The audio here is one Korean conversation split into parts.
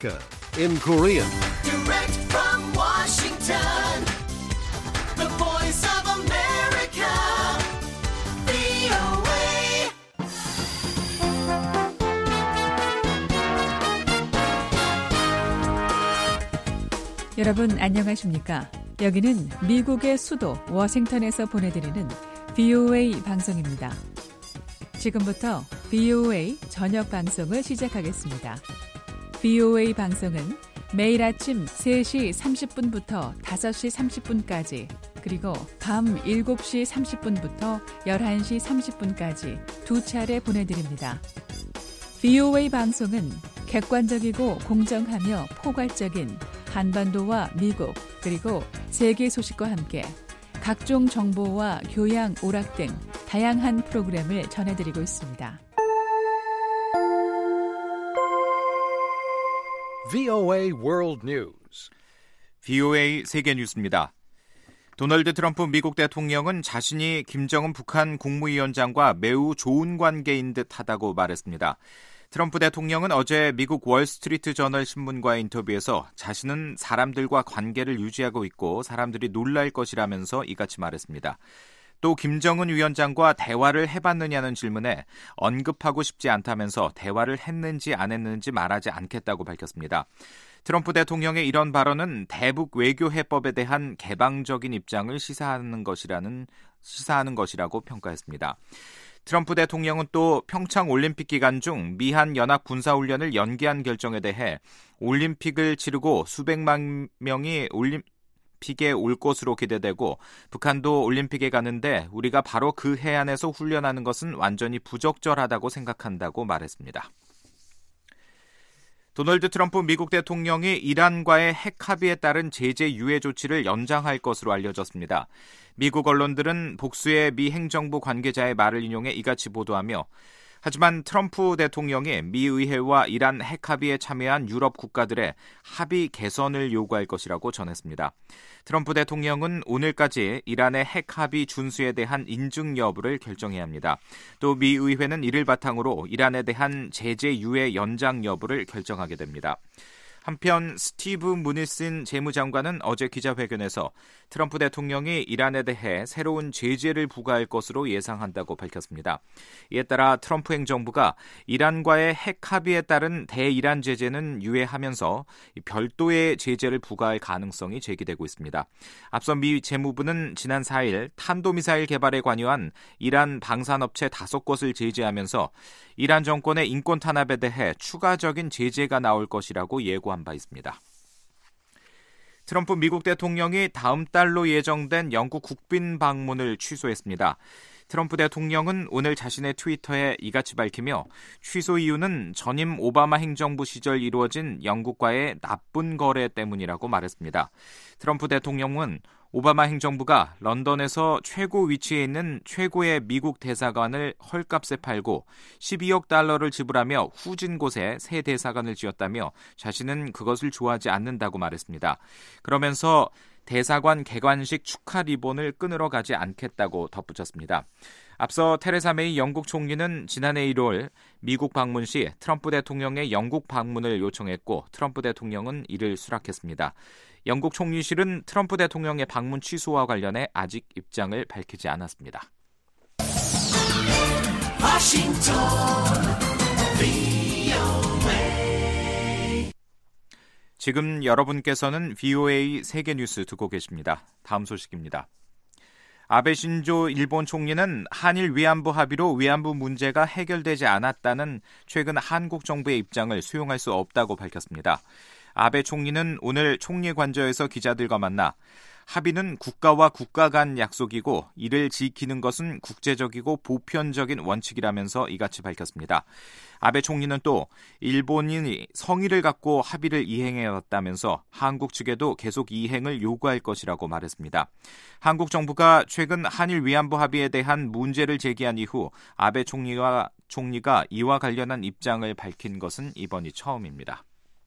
in Korean. Direct from Washington, the voice of America, VOA. 여러분 안녕하십니까? 여기는 미국의 수도 워싱턴에서 보내드리는 VOA 방송입니다. 지금부터 VOA 저녁 방송을 시작하겠습니다. VOA 방송은 매일 아침 3시 30분부터 5시 30분까지 그리고 밤 7시 30분부터 11시 30분까지 두 차례 보내드립니다. VOA 방송은 객관적이고 공정하며 포괄적인 한반도와 미국 그리고 세계 소식과 함께 각종 정보와 교양, 오락 등 다양한 프로그램을 전해드리고 있습니다. VOA World News. VOA 세계 뉴스입니다. 도널드 트럼프 미국 대통령은 자신이 김정은 북한 국무위원장과 매우 좋은 관계인 듯하다고 말했습니다. 트럼프 대통령은 어제 미국 월스트리트 저널 신문과의 인터뷰에서 자신은 사람들과 관계를 유지하고 있고 사람들이 놀랄 것이라면서 이같이 말했습니다. 또 김정은 위원장과 대화를 해봤느냐는 질문에 언급하고 싶지 않다면서 대화를 했는지 안 했는지 말하지 않겠다고 밝혔습니다. 트럼프 대통령의 이런 발언은 대북 외교 해법에 대한 개방적인 입장을 시사하는 것이라고 평가했습니다. 트럼프 대통령은 또 평창 올림픽 기간 중 미한 연합 군사훈련을 연기한 결정에 대해 올림픽을 치르고 수백만 명이 올림픽에 올 것으로 기대되고 북한도 올림픽에 가는데 우리가 바로 그 해안에서 훈련하는 것은 완전히 부적절하다고 생각한다고 말했습니다. 도널드 트럼프 미국 대통령이 이란과의 핵 합의에 따른 제재 유예 조치를 연장할 것으로 알려졌습니다. 미국 언론들은 복수의 미 행정부 관계자의 말을 인용해 이같이 보도하며 하지만 트럼프 대통령이 미 의회와 이란 핵 합의에 참여한 유럽 국가들의 합의 개선을 요구할 것이라고 전했습니다. 트럼프 대통령은 오늘까지 이란의 핵 합의 준수에 대한 인증 여부를 결정해야 합니다. 또 미 의회는 이를 바탕으로 이란에 대한 제재 유예 연장 여부를 결정하게 됩니다. 한편 스티브 무니슨 재무장관은 어제 기자회견에서 트럼프 대통령이 이란에 대해 새로운 제재를 부과할 것으로 예상한다고 밝혔습니다. 이에 따라 트럼프 행정부가 이란과의 핵 합의에 따른 대이란 제재는 유예하면서 별도의 제재를 부과할 가능성이 제기되고 있습니다. 앞서 미 재무부는 지난 4일 탄도미사일 개발에 관여한 이란 방산업체 5곳을 제재하면서 이란 정권의 인권 탄압에 대해 추가적인 제재가 나올 것이라고 예고한 바 있습니다. 트럼프 미국 대통령이 다음 달로 예정된 영국 국빈 방문을 취소했습니다. 트럼프 대통령은 오늘 자신의 트위터에 이같이 밝히며 취소 이유는 전임 오바마 행정부 시절 이루어진 영국과의 나쁜 거래 때문이라고 말했습니다. 트럼프 대통령은 오바마 행정부가 런던에서 최고 위치에 있는 최고의 미국 대사관을 헐값에 팔고 12억 달러를 지불하며 후진 곳에 새 대사관을 지었다며 자신은 그것을 좋아하지 않는다고 말했습니다. 그러면서 대사관 개관식 축하 리본을 끊으러 가지 않겠다고 덧붙였습니다. 앞서 테레사 메이 영국 총리는 지난해 1월 미국 방문 시 트럼프 대통령의 영국 방문을 요청했고 트럼프 대통령은 이를 수락했습니다. 영국 총리실은 트럼프 대통령의 방문 취소와 관련해 아직 입장을 밝히지 않았습니다. Washington, VOA. 지금 여러분께서는 VOA 세계뉴스 듣고 계십니다. 다음 소식입니다. 아베 신조 일본 총리는 한일 위안부 합의로 위안부 문제가 해결되지 않았다는 최근 한국 정부의 입장을 수용할 수 없다고 밝혔습니다. 아베 총리는 오늘 총리 관저에서 기자들과 만나 합의는 국가와 국가 간 약속이고 이를 지키는 것은 국제적이고 보편적인 원칙이라면서 이같이 밝혔습니다. 아베 총리는 또 일본인이 성의를 갖고 합의를 이행해왔다면서 한국 측에도 계속 이행을 요구할 것이라고 말했습니다. 한국 정부가 최근 한일 위안부 합의에 대한 문제를 제기한 이후 아베 총리가 이와 관련한 입장을 밝힌 것은 이번이 처음입니다.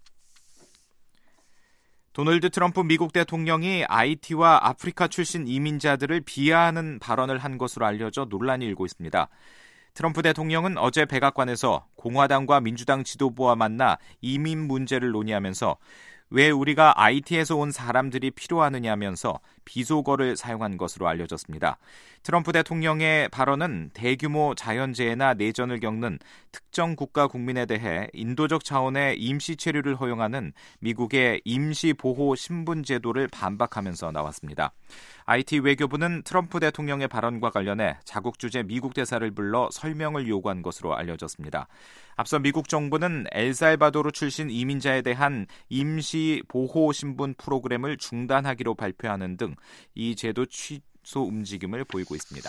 도널드 트럼프 미국 대통령이 IT와 아프리카 출신 이민자들을 비하하는 발언을 한 것으로 알려져 논란이 일고 있습니다. 트럼프 대통령은 어제 백악관에서 공화당과 민주당 지도부와 만나 이민 문제를 논의하면서 왜 우리가 IT에서 온 사람들이 필요하느냐면서 비속어를 사용한 것으로 알려졌습니다. 트럼프 대통령의 발언은 대규모 자연재해나 내전을 겪는 특정 국가 국민에 대해 인도적 차원의 임시 체류를 허용하는 미국의 임시보호 신분 제도를 반박하면서 나왔습니다. IT 외교부는 트럼프 대통령의 발언과 관련해 자국 주재 미국 대사를 불러 설명을 요구한 것으로 알려졌습니다. 앞서 미국 정부는 엘살바도르 출신 이민자에 대한 임시 보호 신분 프로그램을 중단하기로 발표하는 등 이 제도 취소 움직임을 보이고 있습니다.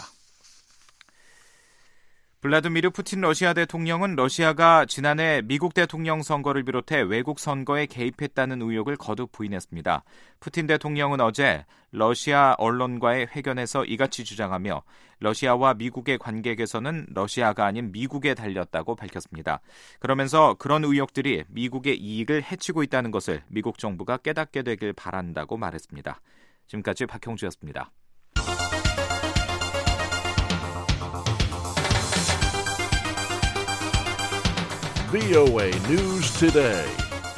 블라디미르 푸틴 러시아 대통령은 러시아가 지난해 미국 대통령 선거를 비롯해 외국 선거에 개입했다는 의혹을 거듭 부인했습니다. 푸틴 대통령은 어제 러시아 언론과의 회견에서 이같이 주장하며 러시아와 미국의 관계 개선은 러시아가 아닌 미국에 달렸다고 밝혔습니다. 그러면서 그런 의혹들이 미국의 이익을 해치고 있다는 것을 미국 정부가 깨닫게 되길 바란다고 말했습니다. 지금까지 박형주였습니다. VOA News Today.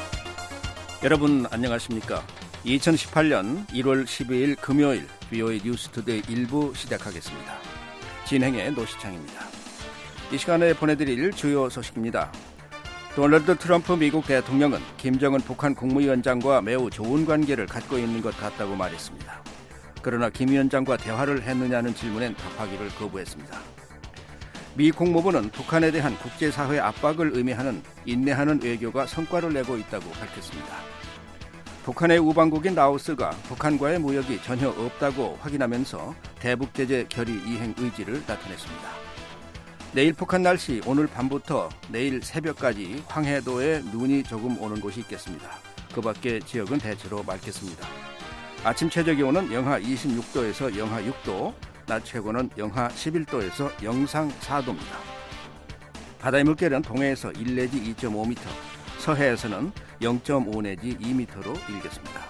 여러분 안녕하십니까? 2018년 1월 12일 금요일 VOA 뉴스 투데이 1부 시작하겠습니다. 진행의 노시창입니다. 이 시간에 보내드릴 주요 소식입니다. 도널드 트럼프 미국 대통령은 김정은 북한 국무위원장과 매우 좋은 관계를 갖고 있는 것 같다고 말했습니다. 그러나 김 위원장과 대화를 했느냐는 질문엔 답하기를 거부했습니다. 미 국무부는 북한에 대한 국제사회 압박을 의미하는 인내하는 외교가 성과를 내고 있다고 밝혔습니다. 북한의 우방국인 라오스가 북한과의 무역이 전혀 없다고 확인하면서 대북제재 결의 이행 의지를 나타냈습니다. 내일 북한 날씨 오늘 밤부터 내일 새벽까지 황해도에 눈이 조금 오는 곳이 있겠습니다. 그 밖의 지역은 대체로 맑겠습니다. 아침 최저기온은 영하 26도에서 영하 6도, 낮 최고는 영하 11도에서 영상 4도입니다. 바다의 물결은 동해에서 1 내지 2.5m, 서해에서는 0.5 내지 2m로 일겠습니다.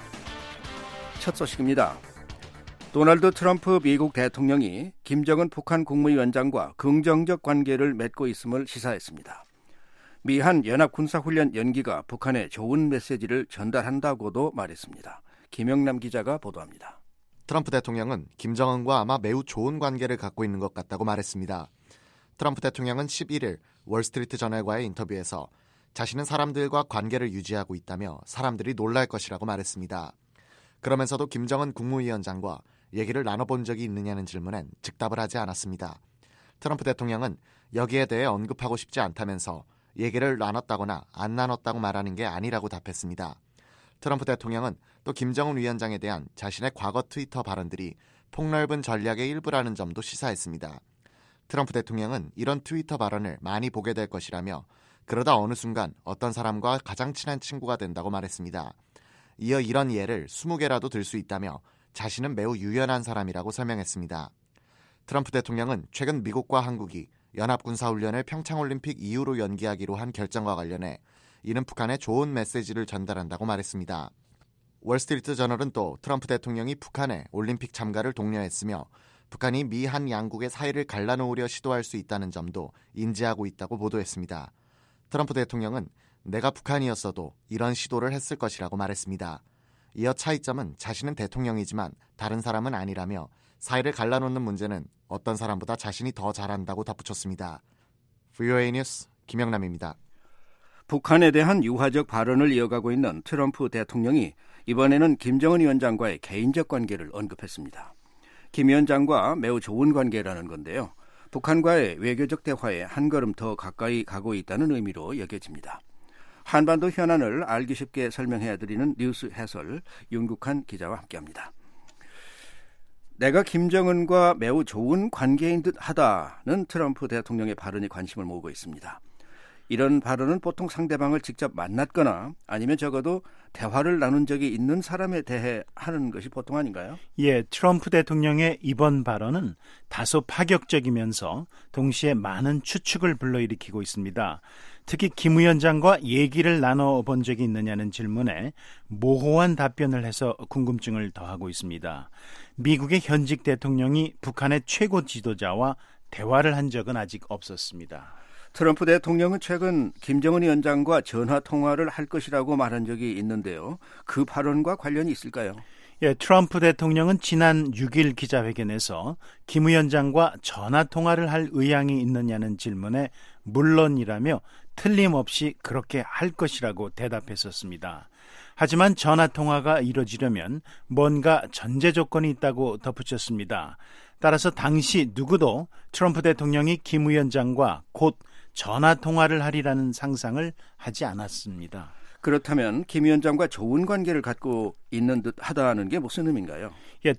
첫 소식입니다. 도널드 트럼프 미국 대통령이 김정은 북한 국무위원장과 긍정적 관계를 맺고 있음을 시사했습니다. 미한 연합군사훈련 연기가 북한에 좋은 메시지를 전달한다고도 말했습니다. 김영남 기자가 보도합니다. 트럼프 대통령은 김정은과 아마 매우 좋은 관계를 갖고 있는 것 같다고 말했습니다. 트럼프 대통령은 11일 월스트리트 저널과의 인터뷰에서 자신은 사람들과 관계를 유지하고 있다며 사람들이 놀랄 것이라고 말했습니다. 그러면서도 김정은 국무위원장과 얘기를 나눠본 적이 있느냐는 질문엔 즉답을 하지 않았습니다. 트럼프 대통령은 여기에 대해 언급하고 싶지 않다면서 얘기를 나눴다거나 안 나눴다고 말하는 게 아니라고 답했습니다. 트럼프 대통령은 또 김정은 위원장에 대한 자신의 과거 트위터 발언들이 폭넓은 전략의 일부라는 점도 시사했습니다. 트럼프 대통령은 이런 트위터 발언을 많이 보게 될 것이라며 그러다 어느 순간 어떤 사람과 가장 친한 친구가 된다고 말했습니다. 이어 이런 예를 20개라도 들 수 있다며 자신은 매우 유연한 사람이라고 설명했습니다. 트럼프 대통령은 최근 미국과 한국이 연합군사훈련을 평창올림픽 이후로 연기하기로 한 결정과 관련해 이는 북한에 좋은 메시지를 전달한다고 말했습니다. 월스트리트 저널은 또 트럼프 대통령이 북한의 올림픽 참가를 독려했으며 북한이 미 한 양국의 사이를 갈라놓으려 시도할 수 있다는 점도 인지하고 있다고 보도했습니다. 트럼프 대통령은 내가 북한이었어도 이런 시도를 했을 것이라고 말했습니다. 이어 차이점은 자신은 대통령이지만 다른 사람은 아니라며 사이를 갈라놓는 문제는 어떤 사람보다 자신이 더 잘한다고 덧붙였습니다. VOA 뉴스 김영남입니다. 북한에 대한 유화적 발언을 이어가고 있는 트럼프 대통령이 이번에는 김정은 위원장과의 개인적 관계를 언급했습니다. 김 위원장과 매우 좋은 관계라는 건데요. 북한과의 외교적 대화에 한 걸음 더 가까이 가고 있다는 의미로 여겨집니다. 한반도 현안을 알기 쉽게 설명해드리는 뉴스 해설 윤국한 기자와 함께합니다. 내가 김정은과 매우 좋은 관계인 듯 하다는 트럼프 대통령의 발언이 관심을 모으고 있습니다. 이런 발언은 보통 상대방을 직접 만났거나 아니면 적어도 대화를 나눈 적이 있는 사람에 대해 하는 것이 보통 아닌가요? 예, 트럼프 대통령의 이번 발언은 다소 파격적이면서 동시에 많은 추측을 불러일으키고 있습니다. 특히 김 위원장과 얘기를 나눠본 적이 있느냐는 질문에 모호한 답변을 해서 궁금증을 더하고 있습니다. 미국의 현직 대통령이 북한의 최고 지도자와 대화를 한 적은 아직 없었습니다. 트럼프 대통령은 최근 김정은 위원장과 전화 통화를 할 것이라고 말한 적이 있는데요. 그 발언과 관련이 있을까요? 예, 트럼프 대통령은 지난 6일 기자회견에서 김 위원장과 전화 통화를 할 의향이 있느냐는 질문에 물론이라며 틀림없이 그렇게 할 것이라고 대답했었습니다. 하지만 전화 통화가 이뤄지려면 뭔가 전제 조건이 있다고 덧붙였습니다. 따라서 당시 누구도 트럼프 대통령이 김 위원장과 곧 전화 통화를 하리라는 상상을 하지 않았습니다. 그렇다면 김 위원장과 좋은 관계를 갖고 있는 듯 하다는 게 무슨 의미인가요? 예,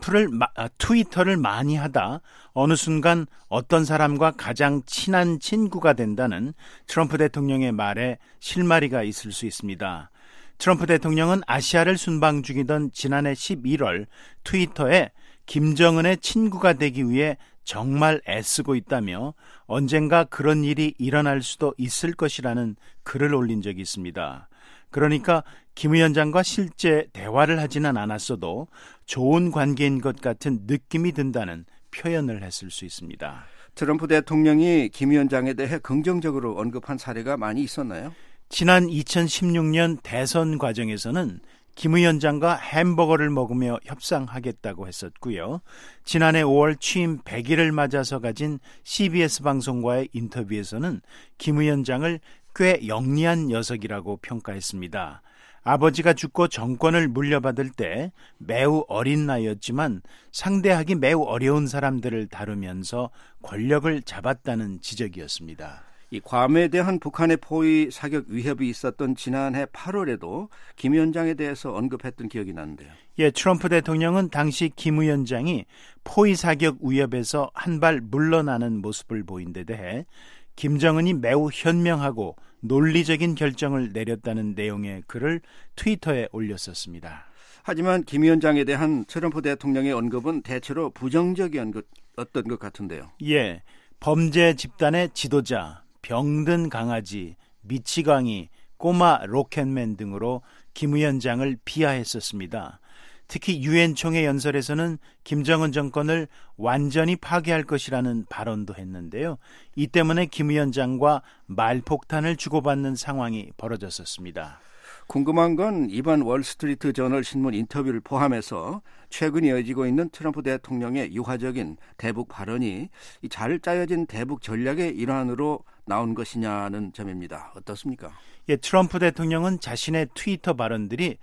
트위터를 많이 하다 어느 순간 어떤 사람과 가장 친한 친구가 된다는 트럼프 대통령의 말에 실마리가 있을 수 있습니다. 트럼프 대통령은 아시아를 순방 중이던 지난해 11월 트위터에 김정은의 친구가 되기 위해 정말 애쓰고 있다며 언젠가 그런 일이 일어날 수도 있을 것이라는 글을 올린 적이 있습니다. 그러니까 김 위원장과 실제 대화를 하지는 않았어도 좋은 관계인 것 같은 느낌이 든다는 표현을 했을 수 있습니다. 트럼프 대통령이 김 위원장에 대해 긍정적으로 언급한 사례가 많이 있었나요? 지난 2016년 대선 과정에서는 김 위원장과 햄버거를 먹으며 협상하겠다고 했었고요. 지난해 5월 취임 100일을 맞아서 가진 CBS 방송과의 인터뷰에서는 김 위원장을 꽤 영리한 녀석이라고 평가했습니다. 아버지가 죽고 정권을 물려받을 때 매우 어린 나이였지만 상대하기 매우 어려운 사람들을 다루면서 권력을 잡았다는 지적이었습니다. 이 괌에 대한 북한의 포위 사격 위협이 있었던 지난해 8월에도 김 위원장에 대해서 언급했던 기억이 나는데요. 예, 트럼프 대통령은 당시 김 위원장이 포위 사격 위협에서 한 발 물러나는 모습을 보인 데 대해 김정은이 매우 현명하고 논리적인 결정을 내렸다는 내용의 글을 트위터에 올렸었습니다. 하지만 김 위원장에 대한 트럼프 대통령의 언급은 대체로 부정적이었던 것 같은데요. 예, 범죄 집단의 지도자, 병든 강아지, 미치광이, 꼬마 로켓맨 등으로 김 위원장을 비하했었습니다. 특히 유엔 총회 연설에서는 김정은 정권을 완전히 파괴할 것이라는 발언도 했는데요. 이 때문에 김 위원장과 말폭탄을 주고받는 상황이 벌어졌었습니다. 궁금한 건 이번 월스트리트 저널 신문 인터뷰를 포함해서 최근 이어지고 있는 트럼프 대통령의 유화적인 대북 발언이 잘 짜여진 대북 전략의 일환으로 나온 것이냐는 점입니다. 어떻습니까? 예, 트럼프 대통령은 자신의 트위터 발언들이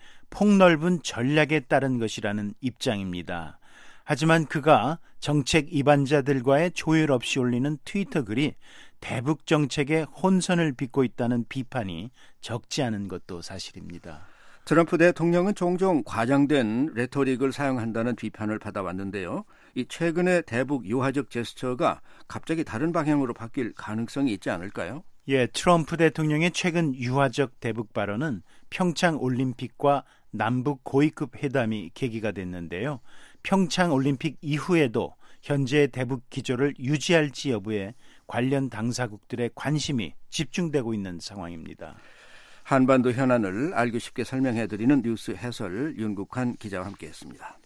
폭넓은 전략에 따른 것이라는 입장입니다. 하지만 그가 정책 이반자들과의 조율 없이 올리는 트위터 글이 대북 정책에 혼선을 빚고 있다는 비판이 적지 않은 것도 사실입니다. 트럼프 대통령은 종종 과장된 레토릭을 사용한다는 비판을 받아왔는데요. 이 최근의 대북 유화적 제스처가 갑자기 다른 방향으로 바뀔 가능성이 있지 않을까요? 예, 트럼프 대통령의 최근 유화적 대북 발언은 평창 올림픽과 남북 고위급 회담이 계기가 됐는데요. 평창 올림픽 이후에도 현재의 대북 기조를 유지할지 여부에 관련 당사국들의 관심이 집중되고 있는 상황입니다. 한반도 현안을 알기 쉽게 설명해드리는 뉴스 해설 윤국환 기자와 함께했습니다.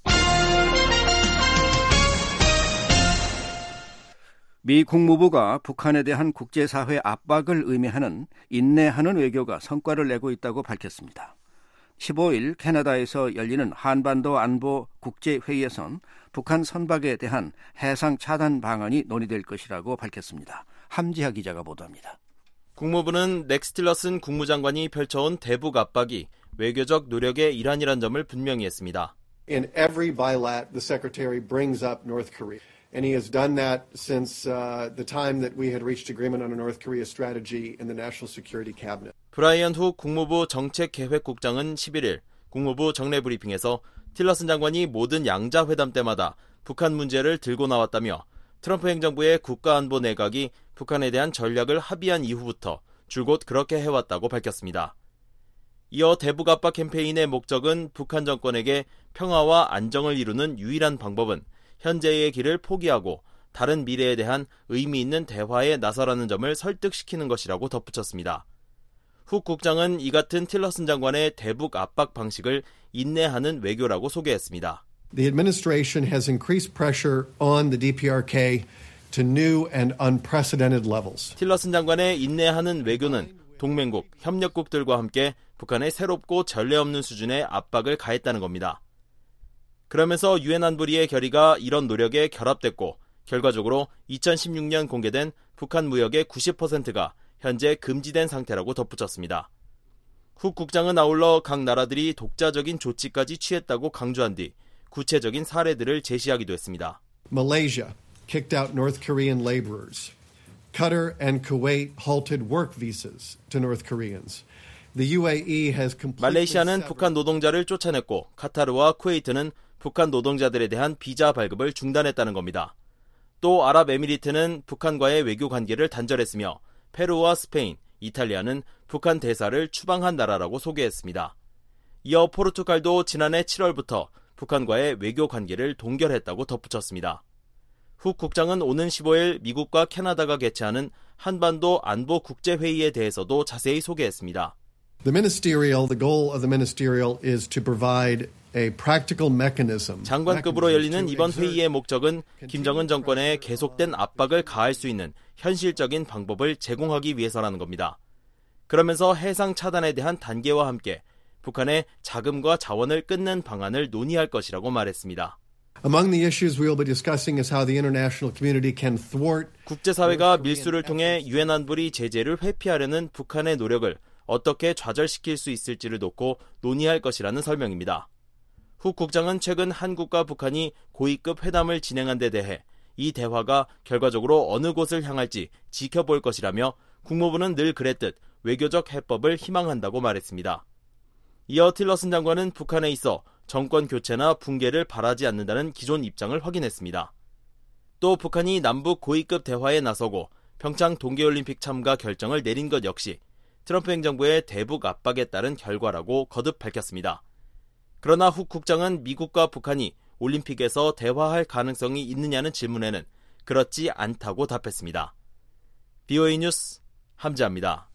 미 국무부가 북한에 대한 국제사회 압박을 의미하는 인내하는 외교가 성과를 내고 있다고 밝혔습니다. 15일 캐나다에서 열리는 한반도 안보 국제회의에선 북한 선박에 대한 해상 차단 방안이 논의될 것이라고 밝혔습니다. 함지하 기자가 보도합니다. 국무부는 렉스 틸러슨 국무장관이 펼쳐온 대북 압박이 외교적 노력의 일환이란 점을 분명히 했습니다. In every bilat, the Secretary brings up North Korea. And he has done that since the time that we had reached agreement on a North Korea strategy in the National Security Cabinet. 브라이언 훅 국무부 정책계획국장은 11일 국무부 정례 브리핑에서 틸러슨 장관이 모든 양자 회담 때마다 북한 문제를 들고 나왔다며 트럼프 행정부의 국가안보 내각이 북한에 대한 전략을 합의한 이후부터 줄곧 그렇게 해왔다고 밝혔습니다. 이어 대북 압박 캠페인의 목적은 북한 정권에게 평화와 안정을 이루는 유일한 방법은 현재의 길을 포기하고 다른 미래에 대한 의미 있는 대화에 나서라는 점을 설득시키는 것이라고 덧붙였습니다. 훅 국장은 이 같은 틸러슨 장관의 대북 압박 방식을 인내하는 외교라고 소개했습니다. The administration has increased pressure on the DPRK to new and unprecedented levels. 틸러슨 장관의 인내하는 외교는 동맹국, 협력국들과 함께 북한에 새롭고 전례 없는 수준의 압박을 가했다는 겁니다. 그러면서 유엔 안보리의 결의가 이런 노력에 결합됐고 결과적으로 2016년 공개된 북한 무역의 90%가 현재 금지된 상태라고 덧붙였습니다. 훅 국장은 아울러 각 나라들이 독자적인 조치까지 취했다고 강조한 뒤 구체적인 사례들을 제시하기도 했습니다. Malaysia kicked out North Korean laborers. Qatar and Kuwait halted work visas to North Koreans. The UAE has completely 말레이시아는 북한 노동자를 쫓아냈고 카타르와 쿠웨이트는 북한 노동자들에 대한 비자 발급을 중단했다는 겁니다. 또 아랍에미리트는 북한과의 외교 관계를 단절했으며 페루와 스페인, 이탈리아는 북한 대사를 추방한 나라라고 소개했습니다. 이어 포르투갈도 지난해 7월부터 북한과의 외교 관계를 동결했다고 덧붙였습니다. 훅 국장은 오는 15일 미국과 캐나다가 개최하는 한반도 안보 국제회의에 대해서도 자세히 소개했습니다. The goal of the ministerial is to provide a practical mechanism. 장관급으로 열리는 이번 회의의 목적은 김정은 정권에 계속된 압박을 가할 수 있는 현실적인 방법을 제공하기 위해서라는 겁니다. 그러면서 해상 차단에 대한 단계와 함께 북한의 자금과 자원을 끊는 방안을 논의할 것이라고 말했습니다. Among the issues we will be discussing is how the international community can thwart. 국제사회가 밀수를 통해 유엔 안보리 제재를 회피하려는 북한의 노력을 어떻게 좌절시킬 수 있을지를 놓고 논의할 것이라는 설명입니다. 훅 국장은 최근 한국과 북한이 고위급 회담을 진행한 데 대해 이 대화가 결과적으로 어느 곳을 향할지 지켜볼 것이라며 국무부는 늘 그랬듯 외교적 해법을 희망한다고 말했습니다. 이어 틸러슨 장관은 북한에 있어 정권 교체나 붕괴를 바라지 않는다는 기존 입장을 확인했습니다. 또 북한이 남북 고위급 대화에 나서고 평창 동계올림픽 참가 결정을 내린 것 역시 트럼프 행정부의 대북 압박에 따른 결과라고 거듭 밝혔습니다. 그러나 훅 국장은 미국과 북한이 올림픽에서 대화할 가능성이 있느냐는 질문에는 그렇지 않다고 답했습니다. BOA 뉴스 함지아입니다.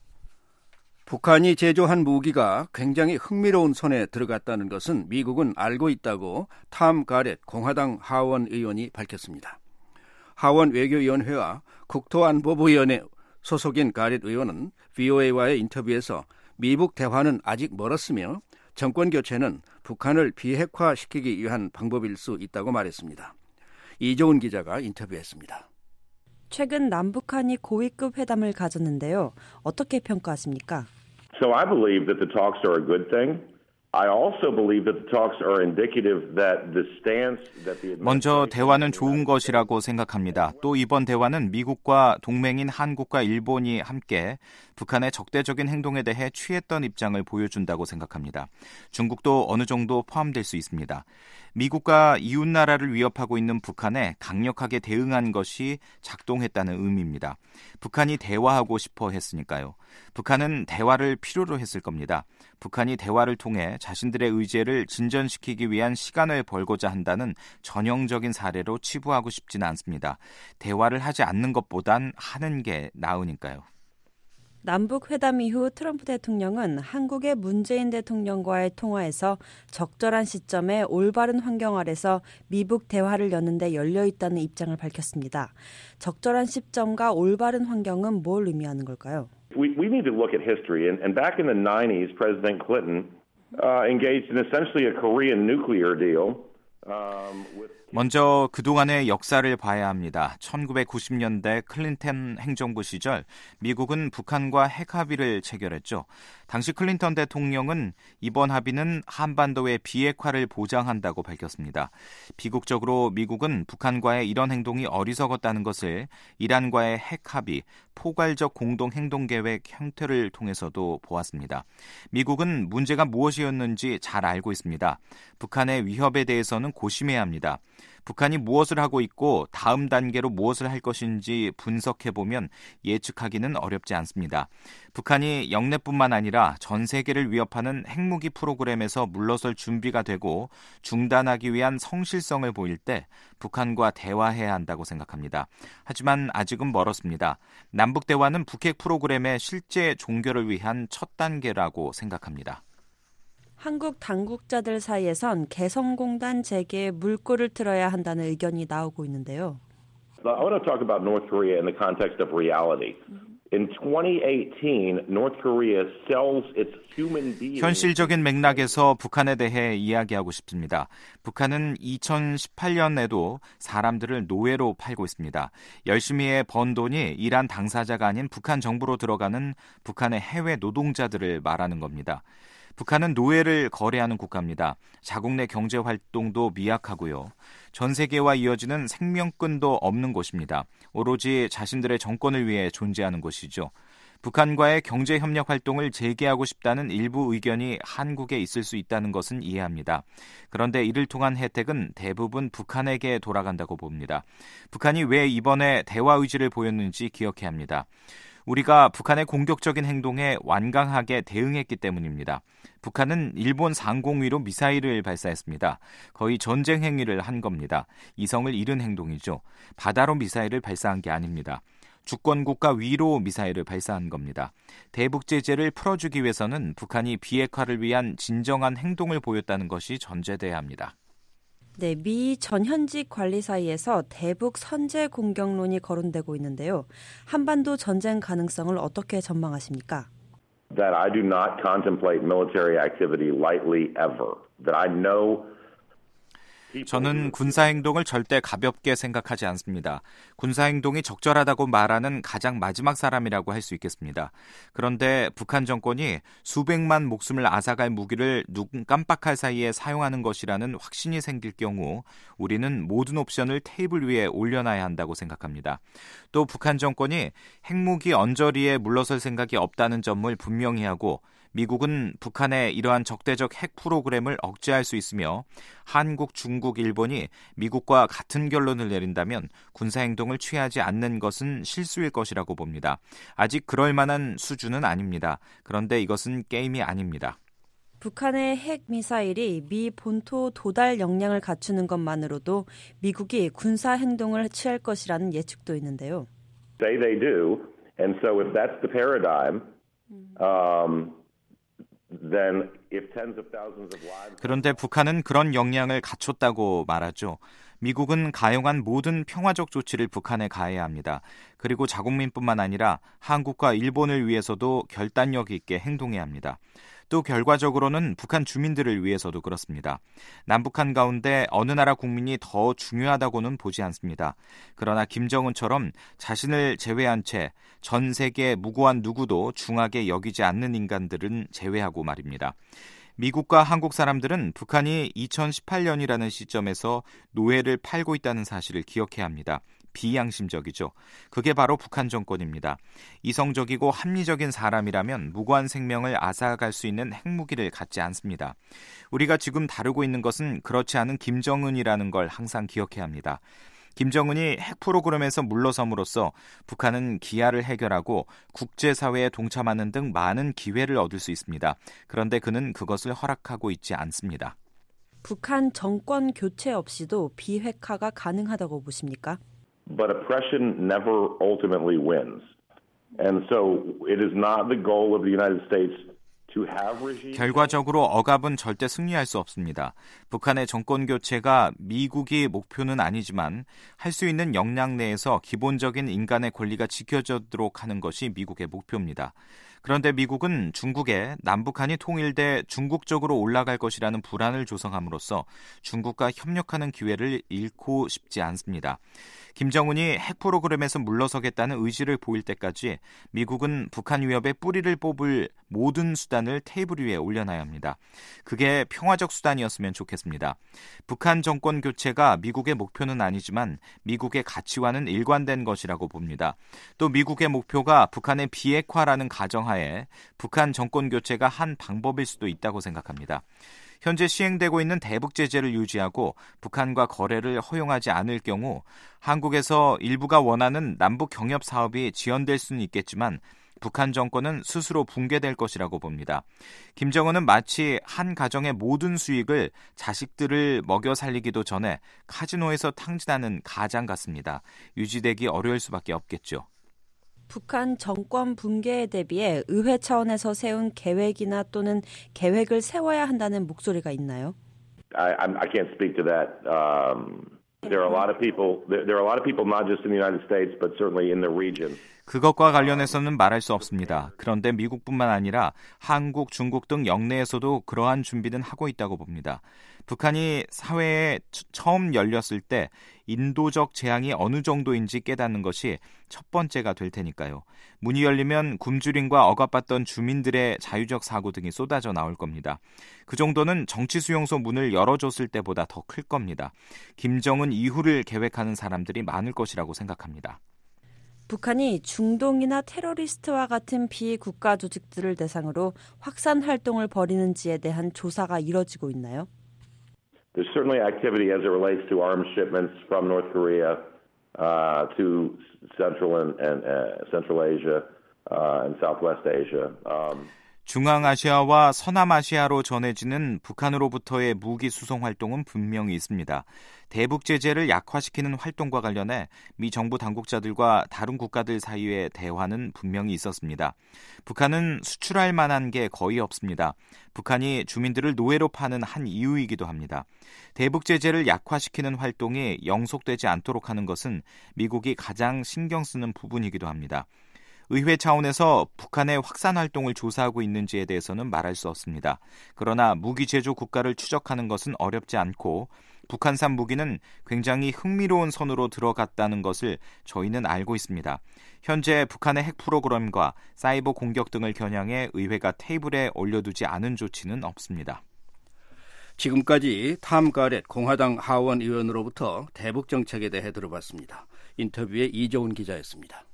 북한이 제조한 무기가 굉장히 흥미로운 손에 들어갔다는 것은 미국은 알고 있다고 탐 가렛 공화당 하원 의원이 밝혔습니다. 하원 외교위원회와 국토안보부위원회 소속인 가렛 의원은 VOA와의 인터뷰에서 미북 대화는 아직 멀었으며 정권 교체는 북한을 비핵화시키기 위한 방법일 수 있다고 말했습니다. 이종훈 기자가 인터뷰했습니다. 최근 남북한이 고위급 회담을 가졌는데요. 어떻게 평가하십니까? So I believe that the talks are a good thing. I also believe that the talks are indicative that the stance that the 먼저 대화는 좋은 것이라고 생각합니다. 또 이번 대화는 미국과 동맹인 한국과 일본이 함께 북한의 적대적인 행동에 대해 취했던 입장을 보여준다고 생각합니다. 중국도 어느 정도 포함될 수 있습니다. 미국과 이웃나라를 위협하고 있는 북한에 강력하게 대응한 것이 작동했다는 의미입니다. 북한이 대화하고 싶어 했으니까요. 북한은 대화를 필요로 했을 겁니다. 북한이 대화를 통해 자신들의 의제를 진전시키기 위한 시간을 벌고자 한다는 전형적인 사례로 치부하고 싶지는 않습니다. 대화를 하지 않는 것보단 하는 게 나으니까요. 남북 회담 이후 트럼프 대통령은 한국의 문재인 대통령과의 통화에서 적절한 시점에 올바른 환경 아래서 미북 대화를 여는 데 열려 있다는 입장을 밝혔습니다. 적절한 시점과 올바른 환경은 뭘 의미하는 걸까요? We need to look at history. And back in the 90s, President Clinton engaged in essentially a Korean nuclear deal. 먼저 그동안의 역사를 봐야 합니다. 1990년대 클린턴 행정부 시절 미국은 북한과 핵 합의를 체결했죠. 당시 클린턴 대통령은 이번 합의는 한반도의 비핵화를 보장한다고 밝혔습니다. 비극적으로 미국은 북한과의 이런 행동이 어리석었다는 것을 이란과의 핵 합의, 포괄적 공동행동계획 형태를 통해서도 보았습니다. 미국은 문제가 무엇이었는지 잘 알고 있습니다. 북한의 위협에 대해서는 고심해야 합니다. 북한이 무엇을 하고 있고 다음 단계로 무엇을 할 것인지 분석해보면 예측하기는 어렵지 않습니다. 북한이 영내뿐만 아니라 전 세계를 위협하는 핵무기 프로그램에서 물러설 준비가 되고 중단하기 위한 성실성을 보일 때 북한과 대화해야 한다고 생각합니다. 하지만 아직은 멀었습니다. 남북 대화는 북핵 프로그램의 실제 종결을 위한 첫 단계라고 생각합니다. 한국 당국자들 사이에선 개성공단 재개에 물꼬를 틀어야 한다는 의견이 나오고 있는데요. I want to talk about North Korea in the context of reality. In 2018, North Korea sells its human beings. 현실적인 맥락에서 북한에 대해 이야기하고 싶습니다. 북한은 2018년에도 사람들을 노예로 팔고 있습니다. 열심히 번 돈이 이란 당사자가 아닌 북한 정부로 들어가는 북한의 해외 노동자들을 말하는 겁니다. 북한은 노예를 거래하는 국가입니다. 자국 내 경제 활동도 미약하고요. 전 세계와 이어지는 생명끈도 없는 곳입니다. 오로지 자신들의 정권을 위해 존재하는 곳이죠. 북한과의 경제 협력 활동을 재개하고 싶다는 일부 의견이 한국에 있을 수 있다는 것은 이해합니다. 그런데 이를 통한 혜택은 대부분 북한에게 돌아간다고 봅니다. 북한이 왜 이번에 대화 의지를 보였는지 기억해야 합니다. 우리가 북한의 공격적인 행동에 완강하게 대응했기 때문입니다. 북한은 일본 상공위로 미사일을 발사했습니다. 거의 전쟁 행위를 한 겁니다. 이성을 잃은 행동이죠. 바다로 미사일을 발사한 게 아닙니다. 주권국가 위로 미사일을 발사한 겁니다. 대북 제재를 풀어주기 위해서는 북한이 비핵화를 위한 진정한 행동을 보였다는 것이 전제돼야 합니다. 네, 미 전현직 관리 사이에서 대북 선제 공격론이 거론되고 있는데요. 한반도 전쟁 가능성을 어떻게 전망하십니까? That I do not contemplate military activity lightly ever. That I know 저는 군사행동을 절대 가볍게 생각하지 않습니다. 군사행동이 적절하다고 말하는 가장 마지막 사람이라고 할 수 있겠습니다. 그런데 북한 정권이 수백만 목숨을 앗아갈 무기를 눈 깜빡할 사이에 사용하는 것이라는 확신이 생길 경우 우리는 모든 옵션을 테이블 위에 올려놔야 한다고 생각합니다. 또 북한 정권이 핵무기 언저리에 물러설 생각이 없다는 점을 분명히 하고 미국은 북한의 이러한 적대적 핵 프로그램을 억제할 수 있으며 한국, 중국, 일본이 미국과 같은 결론을 내린다면 군사행동을 취하지 않는 것은 실수일 것이라고 봅니다. 아직 그럴 만한 수준은 아닙니다. 그런데 이것은 게임이 아닙니다. 북한의 핵 미사일이 미 본토 도달 역량을 갖추는 것만으로도 미국이 군사 행동을 취할 것이라는 예측도 있는데요. say they do, and so if that's the paradigm, then if tens of thousands of lives. 그런데 북한은 그런 역량을 갖췄다고 말하죠. 미국은 가용한 모든 평화적 조치를 북한에 가해야 합니다. 그리고 자국민뿐만 아니라 한국과 일본을 위해서도 결단력 있게 행동해야 합니다. 또 결과적으로는 북한 주민들을 위해서도 그렇습니다. 남북한 가운데 어느 나라 국민이 더 중요하다고는 보지 않습니다. 그러나 김정은처럼 자신을 제외한 채 전 세계 무고한 누구도 중하게 여기지 않는 인간들은 제외하고 말입니다. 미국과 한국 사람들은 북한이 2018년이라는 시점에서 노예를 팔고 있다는 사실을 기억해야 합니다. 비양심적이죠. 그게 바로 북한 정권입니다. 이성적이고 합리적인 사람이라면 무고한 생명을 앗아갈 수 있는 핵무기를 갖지 않습니다. 우리가 지금 다루고 있는 것은 그렇지 않은 김정은이라는 걸 항상 기억해야 합니다. 김정은이 핵 프로그램에서 물러섬으로써 북한은 기아를 해결하고 국제사회에 동참하는 등 많은 기회를 얻을 수 있습니다. 그런데 그는 그것을 허락하고 있지 않습니다. 북한 정권 교체 없이도 비핵화가 가능하다고 보십니까? But oppression never ultimately wins. And so it is not the goal of the United States to have regime. 결과적으로 억압은 절대 승리할 수 없습니다. 북한의 정권 교체가 미국이 목표는 아니지만 할 수 있는 역량 내에서 기본적인 인간의 권리가 지켜지도록 하는 것이 미국의 목표입니다. 그런데 미국은 중국에 남북한이 통일돼 중국적으로 올라갈 것이라는 불안을 조성함으로써 중국과 협력하는 기회를 잃고 싶지 않습니다. 김정은이 핵 프로그램에서 물러서겠다는 의지를 보일 때까지 미국은 북한 위협의 뿌리를 뽑을 모든 수단을 테이블 위에 올려놔야 합니다. 그게 평화적 수단이었으면 좋겠습니다. 북한 정권 교체가 미국의 목표는 아니지만 미국의 가치와는 일관된 것이라고 봅니다. 또 미국의 목표가 북한의 비핵화라는 가정하에 북한 정권 교체가 한 방법일 수도 있다고 생각합니다. 현재 시행되고 있는 대북 제재를 유지하고 북한과 거래를 허용하지 않을 경우 한국에서 일부가 원하는 남북 경협 사업이 지연될 수는 있겠지만 북한 정권은 스스로 붕괴될 것이라고 봅니다. 김정은은 마치 한 가정의 모든 수익을 자식들을 먹여 살리기도 전에 카지노에서 탕진하는 가장 같습니다. 유지되기 어려울 수밖에 없겠죠. 북한 정권 붕괴에 대비해 의회 차원에서 세운 계획이나 또는 계획을 세워야 한다는 목소리가 있나요? I can't speak to that There are a lot of people not just in the United States, but certainly in the region. 그것과 관련해서는 말할 수 없습니다. 그런데 미국뿐만 아니라 한국, 중국 등 영내에서도 그러한 준비는 하고 있다고 봅니다. 북한이 사회에 처음 열렸을 때 인도적 재앙이 어느 정도인지 깨닫는 것이 첫 번째가 될 테니까요. 문이 열리면 굶주림과 억압받던 주민들의 자유적 사고 등이 쏟아져 나올 겁니다. 그 정도는 정치 수용소 문을 열어줬을 때보다 더 클 겁니다. 김정은 이후를 계획하는 사람들이 많을 것이라고 생각합니다. 북한이 중동이나 테러리스트와 같은 비국가 조직들을 대상으로 확산 활동을 벌이는지에 대한 조사가 이뤄지고 있나요? There's certainly activity as it relates to arms shipments from North Korea to Central Asia and Southwest Asia. 중앙아시아와 서남아시아로 전해지는 북한으로부터의 무기 수송 활동은 분명히 있습니다. 대북 제재를 약화시키는 활동과 관련해 미 정부 당국자들과 다른 국가들 사이의 대화는 분명히 있었습니다. 북한은 수출할 만한 게 거의 없습니다. 북한이 주민들을 노예로 파는 한 이유이기도 합니다. 대북 제재를 약화시키는 활동이 영속되지 않도록 하는 것은 미국이 가장 신경 쓰는 부분이기도 합니다. 의회 차원에서 북한의 확산 활동을 조사하고 있는지에 대해서는 말할 수 없습니다. 그러나 무기 제조 국가를 추적하는 것은 어렵지 않고 북한산 무기는 굉장히 흥미로운 선으로 들어갔다는 것을 저희는 알고 있습니다. 현재 북한의 핵 프로그램과 사이버 공격 등을 겨냥해 의회가 테이블에 올려두지 않은 조치는 없습니다. 지금까지 탐 가렛 공화당 하원 의원으로부터 대북 정책에 대해 들어봤습니다. 인터뷰에 이종훈 기자였습니다.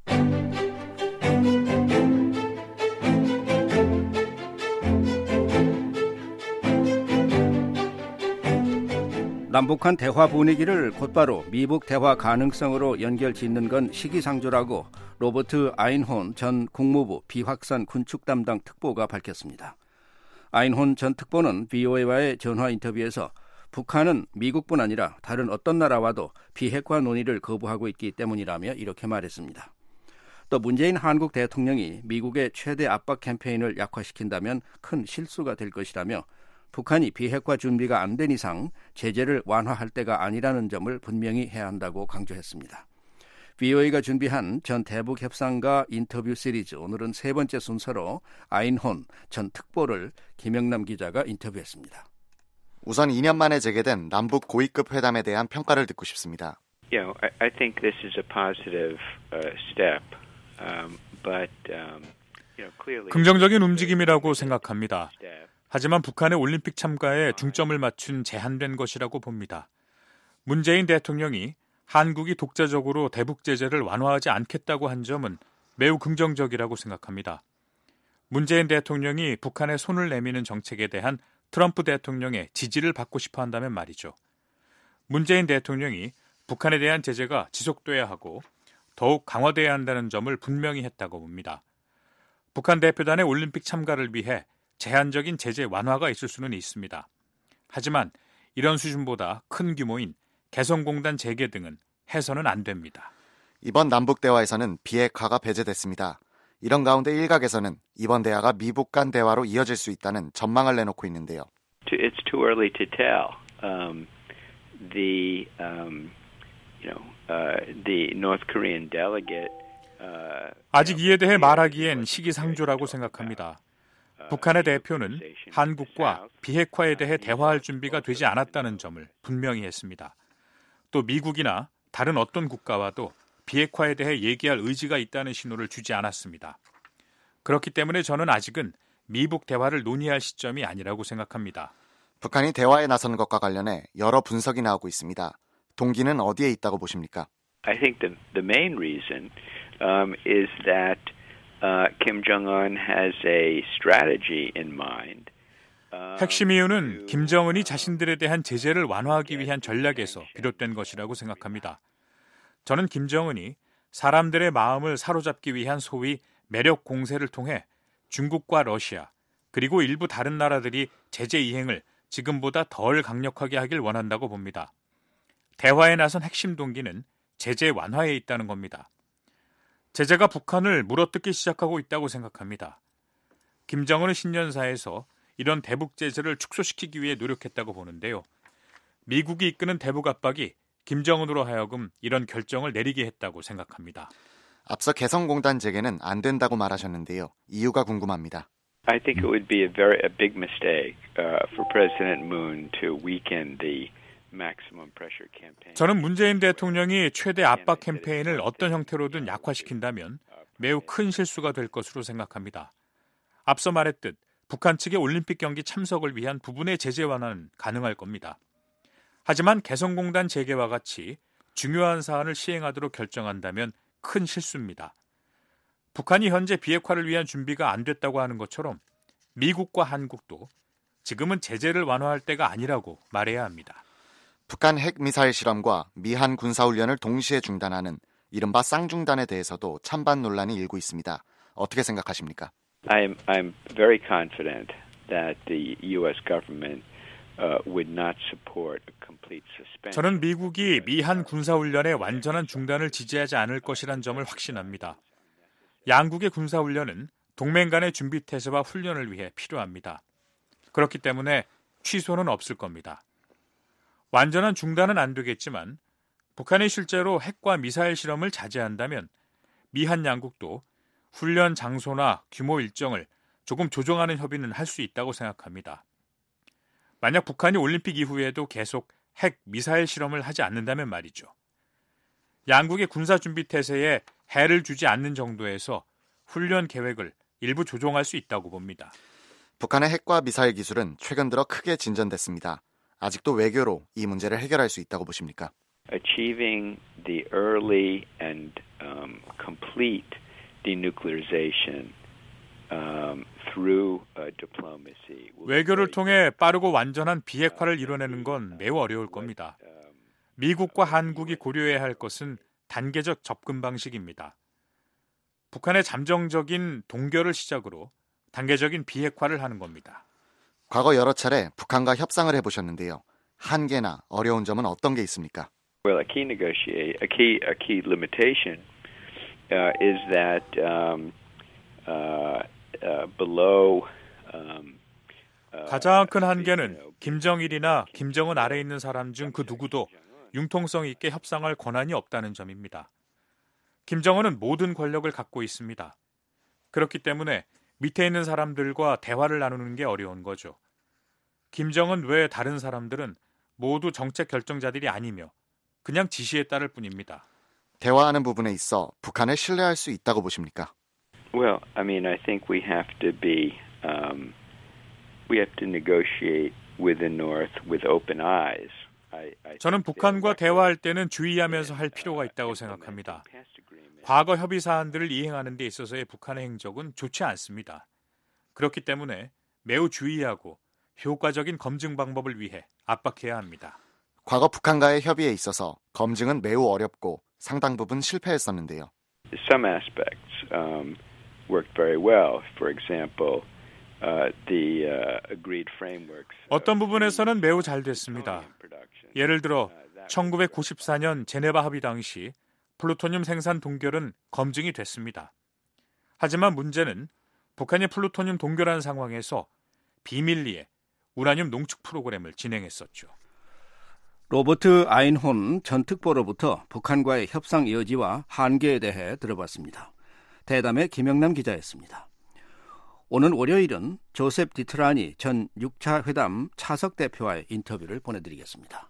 남북한 대화 분위기를 곧바로 미북 대화 가능성으로 연결짓는 건 시기상조라고 로버트 아인혼 전 국무부 비확산 군축 담당 특보가 밝혔습니다. 아인혼 전 특보는 VOA와의 전화 인터뷰에서 북한은 미국뿐 아니라 다른 어떤 나라와도 비핵화 논의를 거부하고 있기 때문이라며 이렇게 말했습니다. 또 문재인 한국 대통령이 미국의 최대 압박 캠페인을 약화시킨다면 큰 실수가 될 것이라며 북한이 비핵화 준비가 안 된 이상 제재를 완화할 때가 아니라는 점을 분명히 해야 한다고 강조했습니다. VOA가 준비한 전 대북 협상가 인터뷰 시리즈, 오늘은 세 번째 순서로 아인혼 전 특보를 김영남 기자가 인터뷰했습니다. 우선 2년 만에 재개된 남북 고위급 회담에 대한 평가를 듣고 싶습니다. I think this is a positive step, but clearly 긍정적인 움직임이라고 생각합니다. 하지만 북한의 올림픽 참가에 중점을 맞춘 제한된 것이라고 봅니다. 문재인 대통령이 한국이 독자적으로 대북 제재를 완화하지 않겠다고 한 점은 매우 긍정적이라고 생각합니다. 문재인 대통령이 북한에 손을 내미는 정책에 대한 트럼프 대통령의 지지를 받고 싶어 한다면 말이죠. 문재인 대통령이 북한에 대한 제재가 지속돼야 하고 더욱 강화돼야 한다는 점을 분명히 했다고 봅니다. 북한 대표단의 올림픽 참가를 위해 제한적인 제재 완화가 있을 수는 있습니다. 하지만 이런 수준보다 큰 규모인 개성공단 재개 등은 해서는 안 됩니다. 이번 남북 대화에서는 비핵화가 배제됐습니다. 이런 가운데 일각에서는 이번 대화가 미북 간 대화로 이어질 수 있다는 전망을 내놓고 있는데요. It's too early to tell. The North Korean delegate. 아직 이에 대해 말하기엔 시기상조라고 생각합니다. 북한의 대표는 한국과 비핵화에 대해 대화할 준비가 되지 않았다는 점을 분명히 했습니다. 또 미국이나 다른 어떤 국가와도 비핵화에 대해 얘기할 의지가 있다는 신호를 주지 않았습니다. 그렇기 때문에 저는 아직은 미북 대화를 논의할 시점이 아니라고 생각합니다. 북한이 대화에 나서는 것과 관련해 여러 분석이 나오고 있습니다. 동기는 어디에 있다고 보십니까? I think the main reason is that Kim Jong-un has a strategy in mind. 핵심 이유는 김정은이 자신들에 대한 제재를 완화하기 위한 전략에서 비롯된 것이라고 생각합니다. 저는 김정은이 사람들의 마음을 사로잡기 위한 소위 매력 공세를 통해 중국과 러시아 그리고 일부 다른 나라들이 제재 이행을 지금보다 덜 강력하게 하길 원한다고 봅니다. 대화에 나선 핵심 동기는 제재 완화에 있다는 겁니다. 제재가 북한을 물어뜯기 시작하고 있다고 생각합니다. 김정은은 신년사에서 이런 대북 제재를 축소시키기 위해 노력했다고 보는데요. 미국이 이끄는 대북 압박이 김정은으로 하여금 이런 결정을 내리게 했다고 생각합니다. 앞서 개성공단 재개는 안 된다고 말하셨는데요. 이유가 궁금합니다. I think it would be a big mistake for President Moon to weaken the maximum pressure campaign. 저는 문재인 대통령이 최대 압박 캠페인을 어떤 형태로든 약화시킨다면 매우 큰 실수가 될 것으로 생각합니다. 앞서 말했듯 북한 측의 올림픽 경기 참석을 위한 부분의 제재 완화는 가능할 겁니다. 하지만 개성공단 재개와 같이 중요한 사안을 시행하도록 결정한다면 큰 실수입니다. 북한이 현재 비핵화를 위한 준비가 안 됐다고 하는 것처럼 미국과 한국도 지금은 제재를 완화할 때가 아니라고 말해야 합니다. 북한 핵미사일 실험과 미한 군사훈련을 동시에 중단하는 이른바 쌍중단에 대해서도 찬반 논란이 일고 있습니다. 어떻게 생각하십니까? I'm very confident that the U.S. government would not support a complete suspension. 저는 미국이 미한 군사훈련의 완전한 중단을 지지하지 않을 것이란 점을 확신합니다. 양국의 군사훈련은 동맹 간의 준비태세와 훈련을 위해 필요합니다. 그렇기 때문에 취소는 없을 겁니다. 완전한 중단은 안 되겠지만 북한이 실제로 핵과 미사일 실험을 자제한다면 미한 양국도 훈련 장소나 규모 일정을 조금 조정하는 협의는 할 수 있다고 생각합니다. 만약 북한이 올림픽 이후에도 계속 핵, 미사일 실험을 하지 않는다면 말이죠. 양국의 군사준비태세에 해를 주지 않는 정도에서 훈련 계획을 일부 조정할 수 있다고 봅니다. 북한의 핵과 미사일 기술은 최근 들어 크게 진전됐습니다. 아직도 외교로 이 문제를 해결할 수 있다고 보십니까? Achieving the early and complete denuclearization through diplomacy. 외교를 통해 빠르고 완전한 비핵화를 이뤄내는 건 매우 어려울 겁니다. 미국과 한국이 고려해야 할 것은 단계적 접근 방식입니다. 북한의 잠정적인 동결을 시작으로 단계적인 비핵화를 하는 겁니다. 과거 여러 차례 북한과 협상을 해보셨는데요. 한계나 어려운 점은 어떤 게 있습니까? Well, a key limitation is that below. 가장 큰 한계는 김정일이나 김정은 아래에 있는 사람 중 그 누구도 융통성 있게 협상할 권한이 없다는 점입니다. 김정은은 모든 권력을 갖고 있습니다. 그렇기 때문에 밑에 있는 사람들과 대화를 나누는 게 어려운 거죠. 김정은 외 다른 사람들은 모두 정책 결정자들이 아니며 그냥 지시에 따를 뿐입니다. 대화하는 부분에 있어 북한을 신뢰할 수 있다고 보십니까? Well, I think we have to negotiate with the North with open eyes. 저는 북한과 대화할 때는 주의하면서 할 필요가 있다고 생각합니다. 과거 협의 사안들을 이행하는 데 있어서의 북한의 행적은 좋지 않습니다. 그렇기 때문에 매우 주의하고 효과적인 검증 방법을 위해 압박해야 합니다. 과거 북한과의 협의에 있어서 검증은 매우 어렵고 상당 부분 실패했었는데요. Some aspects worked very well. For example, the agreed frameworks. 어떤 부분에서는 매우 잘 됐습니다. 예를 들어 1994년 제네바 합의 당시 플루토늄 생산 동결은 검증이 됐습니다. 하지만 문제는 북한이 플루토늄 동결한 상황에서 비밀리에 우라늄 농축 프로그램을 진행했었죠. 로버트 아인혼 전 특보로부터 북한과의 협상 여지와 한계에 대해 들어봤습니다. 대담의 김영남 기자였습니다. 오늘 월요일은 조셉 디트라니 전 6차 회담 차석 대표와의 인터뷰를 보내드리겠습니다.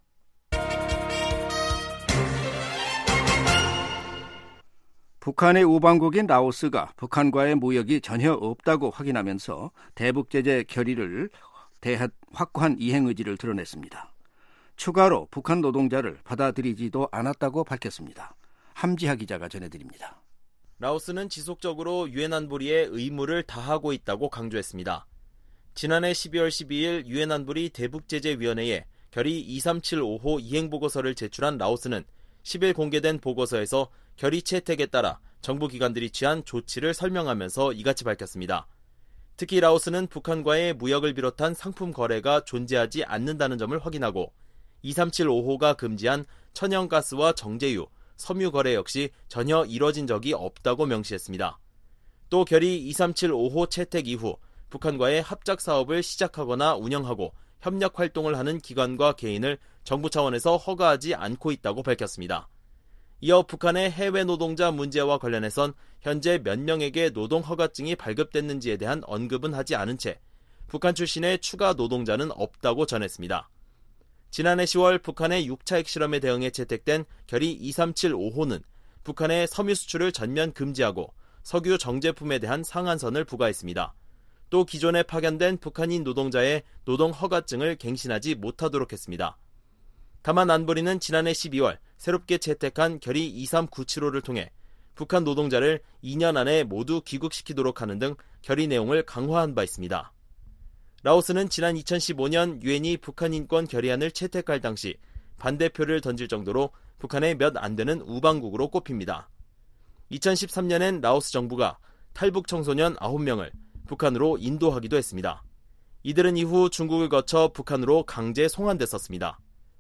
북한의 우방국인 라오스가 북한과의 무역이 전혀 없다고 확인하면서 대북 제재 결의를 확고한 이행 의지를 드러냈습니다. 추가로 북한 노동자를 받아들이지도 않았다고 밝혔습니다. 함지하 기자가 전해드립니다. 라오스는 지속적으로 유엔 안보리의 의무를 다하고 있다고 강조했습니다. 지난해 12월 12일 유엔 안보리 대북제재위원회에 결의 2375호 이행보고서를 제출한 라오스는 10일 공개된 보고서에서 결의 채택에 따라 정부 기관들이 취한 조치를 설명하면서 이같이 밝혔습니다. 특히 라오스는 북한과의 무역을 비롯한 상품 거래가 존재하지 않는다는 점을 확인하고 2375호가 금지한 천연가스와 정제유, 섬유 거래 역시 전혀 이뤄진 적이 없다고 명시했습니다. 또 결의 2375호 채택 이후 북한과의 합작 사업을 시작하거나 운영하고 협력 활동을 하는 기관과 개인을 정부 차원에서 허가하지 않고 있다고 밝혔습니다. 이어 북한의 해외 노동자 문제와 관련해선 현재 몇 명에게 노동 허가증이 발급됐는지에 대한 언급은 하지 않은 채 북한 출신의 추가 노동자는 없다고 전했습니다. 지난해 10월 북한의 6차 핵실험에 대응해 채택된 결의 2375호는 북한의 섬유 수출을 전면 금지하고 석유 정제품에 대한 상한선을 부과했습니다. 또 기존에 파견된 북한인 노동자의 노동 허가증을 갱신하지 못하도록 했습니다. 다만 안보리는 지난해 12월 새롭게 채택한 결의 23975를 통해 북한 노동자를 2년 안에 모두 귀국시키도록 하는 등 결의 내용을 강화한 바 있습니다. 라오스는 지난 2015년 유엔이 북한 인권 결의안을 채택할 당시 반대표를 던질 정도로 북한의 몇 안 되는 우방국으로 꼽힙니다. 2013년엔 라오스 정부가 탈북 청소년 9명을 북한으로 인도하기도 했습니다. 이들은 이후 중국을 거쳐 북한으로 강제 송환됐었습니다.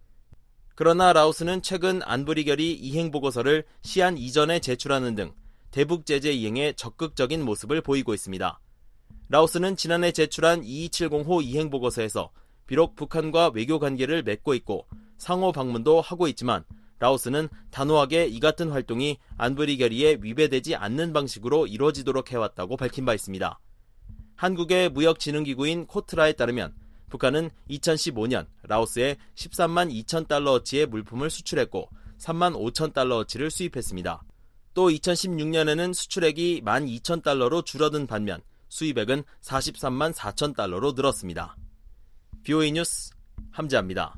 그러나 라오스는 최근 안보리 결의 이행 보고서를 시한 이전에 제출하는 등 대북 제재 이행에 적극적인 모습을 보이고 있습니다. 라오스는 지난해 제출한 2270호 이행 보고서에서 비록 북한과 외교 관계를 맺고 있고 상호 방문도 하고 있지만 라오스는 단호하게 이 같은 활동이 안보리 결의에 위배되지 않는 방식으로 이루어지도록 해왔다고 밝힌 바 있습니다. 한국의 무역진흥기구인 코트라에 따르면 북한은 2015년 라오스에 13만 2천 달러어치의 물품을 수출했고 3만 5천 달러어치를 수입했습니다. 또 2016년에는 수출액이 1만 2천 달러로 줄어든 반면 수입액은 43만 4천 달러로 늘었습니다. BOA 뉴스 함재합니다.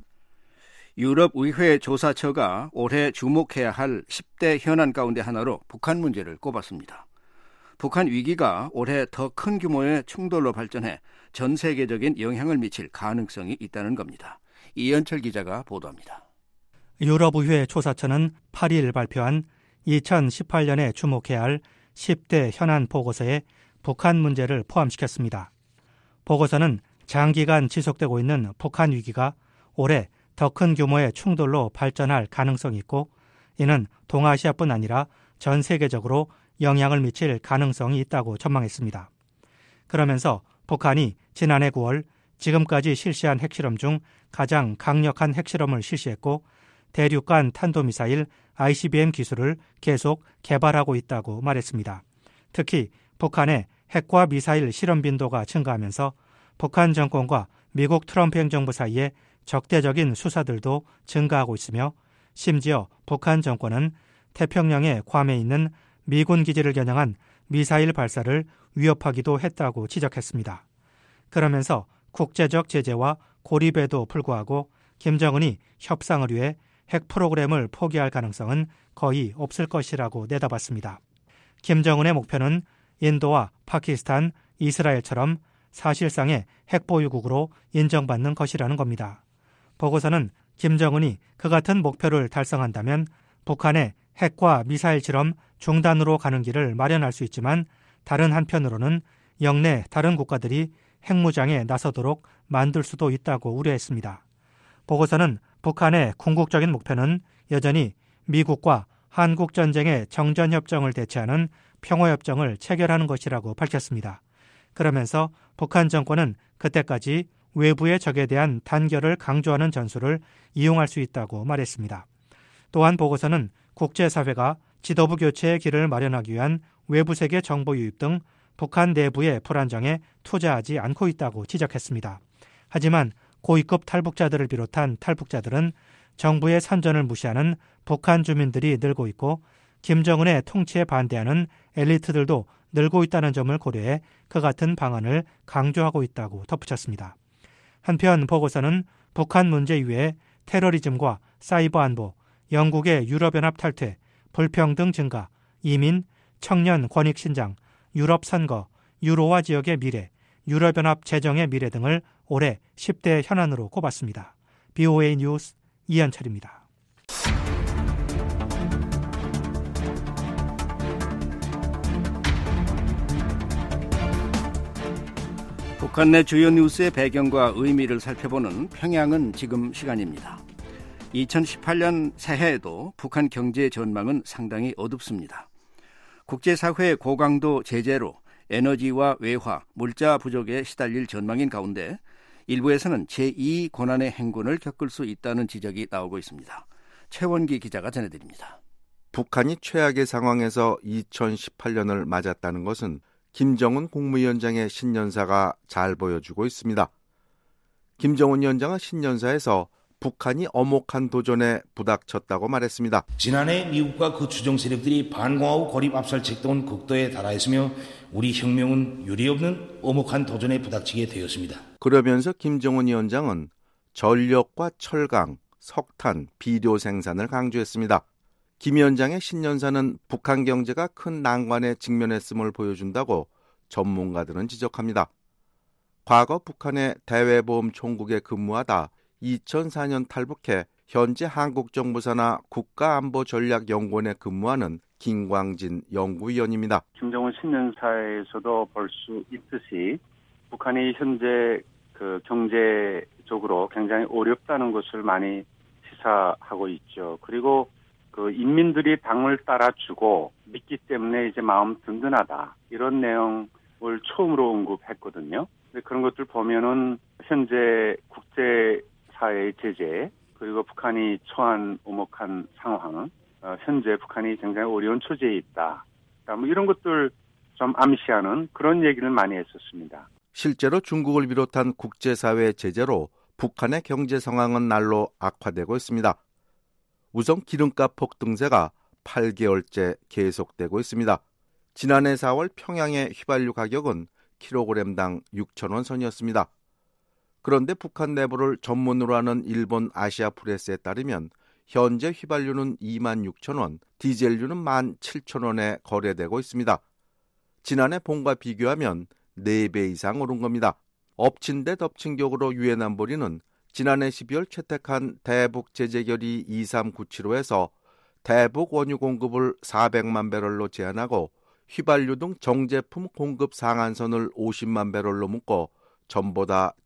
유럽의회 조사처가 올해 주목해야 할 10대 현안 가운데 하나로 북한 문제를 꼽았습니다. 북한 위기가 올해 더 큰 규모의 충돌로 발전해 전 세계적인 영향을 미칠 가능성이 있다는 겁니다. 이현철 기자가 보도합니다. 유럽의회 조사처는 8일 발표한 2018년에 주목해야 할 10대 현안 보고서에 북한 문제를 포함시켰습니다. 보고서는 장기간 지속되고 있는 북한 위기가 올해 더 큰 규모의 충돌로 발전할 가능성이 있고 이는 동아시아뿐 아니라 전 세계적으로 영향을 미칠 가능성이 있다고 전망했습니다. 그러면서 북한이 지난해 9월 지금까지 실시한 핵실험 중 가장 강력한 핵실험을 실시했고 대륙간 탄도미사일 ICBM 기술을 계속 개발하고 있다고 말했습니다. 특히 북한의 핵과 미사일 실험 빈도가 증가하면서 북한 정권과 미국 트럼프 행정부 사이에 적대적인 수사들도 증가하고 있으며 심지어 북한 정권은 태평양의 괌에 있는 미군 기지를 겨냥한 미사일 발사를 위협하기도 했다고 지적했습니다. 그러면서 국제적 제재와 고립에도 불구하고 김정은이 협상을 위해 핵 프로그램을 포기할 가능성은 거의 없을 것이라고 내다봤습니다. 김정은의 목표는 인도와 파키스탄, 이스라엘처럼 사실상의 핵보유국으로 인정받는 것이라는 겁니다. 보고서는 김정은이 그 같은 목표를 달성한다면 북한의 핵과 미사일 실험 중단으로 가는 길을 마련할 수 있지만 다른 한편으로는 영내 다른 국가들이 핵무장에 나서도록 만들 수도 있다고 우려했습니다. 보고서는 북한의 궁극적인 목표는 여전히 미국과 한국 전쟁의 정전협정을 대체하는 평화협정을 체결하는 것이라고 밝혔습니다. 그러면서 북한 정권은 그때까지 외부의 적에 대한 단결을 강조하는 전술을 이용할 수 있다고 말했습니다. 또한 보고서는 국제사회가 지도부 교체의 길을 마련하기 위한 외부 세계 정보 유입 등 북한 내부의 불안정에 투자하지 않고 있다고 지적했습니다. 하지만 고위급 탈북자들을 비롯한 탈북자들은 정부의 선전을 무시하는 북한 주민들이 늘고 있고 김정은의 통치에 반대하는 엘리트들도 늘고 있다는 점을 고려해 그 같은 방안을 강조하고 있다고 덧붙였습니다. 한편 보고서는 북한 문제 이외에 테러리즘과 사이버 안보, 영국의 유럽연합 탈퇴, 불평등 증가, 이민, 청년 권익 신장, 유럽 선거, 유로화 지역의 미래, 유럽연합 재정의 미래 등을 올해 10대 현안으로 꼽았습니다. BOA 뉴스 이현철입니다. 북한 내 주요 뉴스의 배경과 의미를 살펴보는 평양은 지금 시간입니다. 2018년 새해에도 북한 경제 전망은 상당히 어둡습니다. 국제사회의 고강도 제재로 에너지와 외화, 물자 부족에 시달릴 전망인 가운데 일부에서는 제2 고난의 행군을 겪을 수 있다는 지적이 나오고 있습니다. 최원기 기자가 전해드립니다. 북한이 최악의 상황에서 2018년을 맞았다는 것은 김정은 국무위원장의 신년사가 잘 보여주고 있습니다. 김정은 위원장은 신년사에서 북한이 엄혹한 도전에 부닥쳤다고 말했습니다. 지난해 미국과 그 추종 세력들이 반공하고 고립 압살책 등 극도에 달하였으며 우리 혁명은 유례없는 엄혹한 도전에 부닥치게 되었습니다. 그러면서 김정은 위원장은 전력과 철강, 석탄, 비료 생산을 강조했습니다. 김 위원장의 신년사는 북한 경제가 큰 난관에 직면했음을 보여준다고 전문가들은 지적합니다. 과거 북한의 대외보험총국에 근무하다 2004년 탈북해 현재 한국정보사나 국가안보전략연구원에 근무하는 김광진 연구위원입니다. 김정은 신년사에서도 볼 수 있듯이 북한이 현재 그 경제적으로 굉장히 어렵다는 것을 많이 시사하고 있죠. 그리고 그 인민들이 당을 따라주고 믿기 때문에 이제 마음 든든하다. 이런 내용을 처음으로 언급했거든요. 근데 그런 것들 보면은 현재 국제사회의 제재 그리고 북한이 처한 엄혹한 상황, 현재 북한이 굉장히 어려운 처지에 있다. 뭐 이런 것들 좀 암시하는 그런 얘기를 많이 했었습니다. 실제로 중국을 비롯한 국제사회의 제재로 북한의 경제 상황은 날로 악화되고 있습니다. 우선 기름값 폭등세가 8개월째 계속되고 있습니다. 지난해 4월 평양의 휘발유 가격은 킬로그램당 6,000원 선이었습니다. 그런데 북한 내부를 전문으로 하는 일본 아시아 프레스에 따르면 현재 휘발유는 26,000원, 디젤유는 17,000원에 거래되고 있습니다. 지난해 봄과 비교하면 4배 이상 오른 겁니다. 엎친 데 덮친 격으로 유엔 안보리는 지난해 12월 채택한 대북 제재 결의 2397호에서 대북 원유 공급을 400만 배럴로 제한하고 휘발유 등 정제품 공급 상한선을 50만 배럴로 묶어 전보다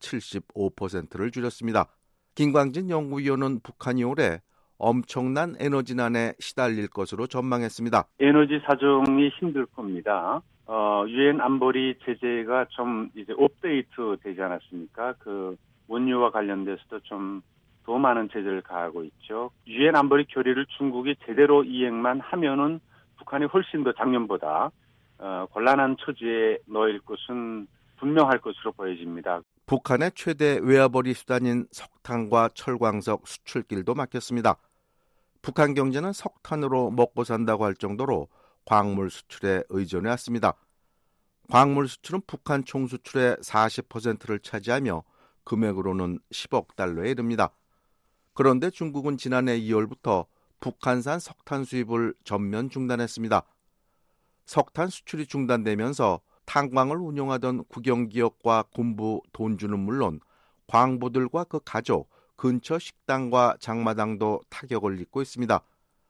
75%를 줄였습니다. 김광진 연구위원은 북한이 올해 엄청난 에너지난에 시달릴 것으로 전망했습니다. 에너지 사정이 힘들 겁니다. 유엔 안보리 제재가 좀 이제 업데이트 되지 않았습니까? 그 원유와 관련돼서도 좀 더 많은 제재를 가하고 있죠. 유엔 안보리 결의를 중국이 제대로 이행만 하면은 북한이 훨씬 더 작년보다 곤란한 처지에 놓일 것은 분명할 것으로 보여집니다. 북한의 최대 외화벌이 수단인 석탄과 철광석 수출길도 막혔습니다. 북한 경제는 석탄으로 먹고 산다고 할 정도로 광물 수출에 의존해 왔습니다. 광물 수출은 북한 총 수출의 40%를 차지하며 금액으로는 10억 달러에 이릅니다. 그런데 중국은 지난해 2월부터 북한산 석탄 수입을 전면 중단했습니다. 석탄 수출이 중단되면서 탄광을 운영하던 국영기업과 군부 돈주는 물론 광부들과 그 가족, 근처 식당과 장마당도 타격을 입고 있습니다.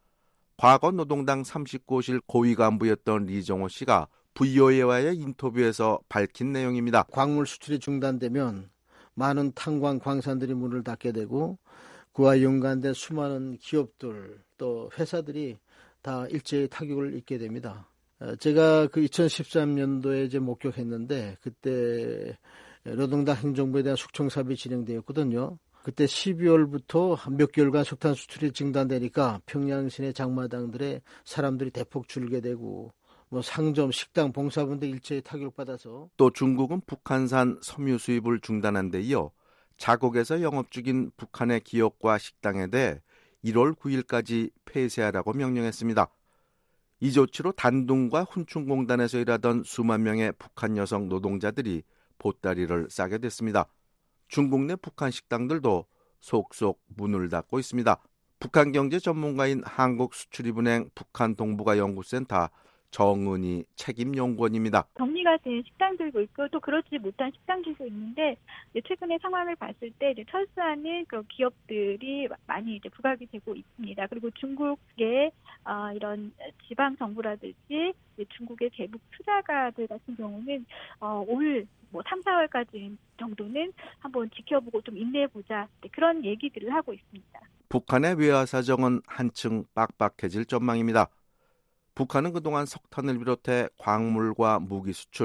과거 노동당 39호실 고위 간부였던 리정호 씨가 VOA와의 인터뷰에서 밝힌 내용입니다. 광물 수출이 중단되면 많은 탄광 광산들이 문을 닫게 되고 그와 연관된 수많은 기업들 또 회사들이 다 일제히 타격을 입게 됩니다. 제가 그 2013년도에 이제 목격했는데 그때 노동당 행정부에 대한 숙청 사업이 진행되었거든요. 그때 12월부터 몇 개월간 석탄 수출이 중단되니까 평양 시내 장마당들에 사람들이 대폭 줄게 되고 뭐 상점, 식당, 봉사분들 일제히 타격받아서 또 중국은 북한산 섬유 수입을 중단한 데 이어 자국에서 영업 중인 북한의 기업과 식당에 대해 1월 9일까지 폐쇄하라고 명령했습니다. 이 조치로 단둥과 훈충공단에서 일하던 수만 명의 북한 여성 노동자들이 보따리를 싸게 됐습니다. 중국 내 북한 식당들도 속속 문을 닫고 있습니다. 북한 경제 전문가인 한국수출입은행 북한동북아연구센터 정은희 책임연구원입니다. 격리가 된 식당들도 있고 또 그렇지 못한 식당들도 있는데 최근의 상황을 봤을 때 철수하는 그 기업들이 많이 이제 부각이 되고 있습니다. 그리고 중국의 이런 지방 정부라든지 중국의 대북 투자가들 같은 경우는 올 3, 4월까지 정도는 한번 지켜보고 좀 인내해보자 그런 얘기들을 하고 있습니다. 북한의 외화 사정은 한층 빡빡해질 전망입니다. 북한은 그동안 석탄을 비롯해 광물과 무기 수출,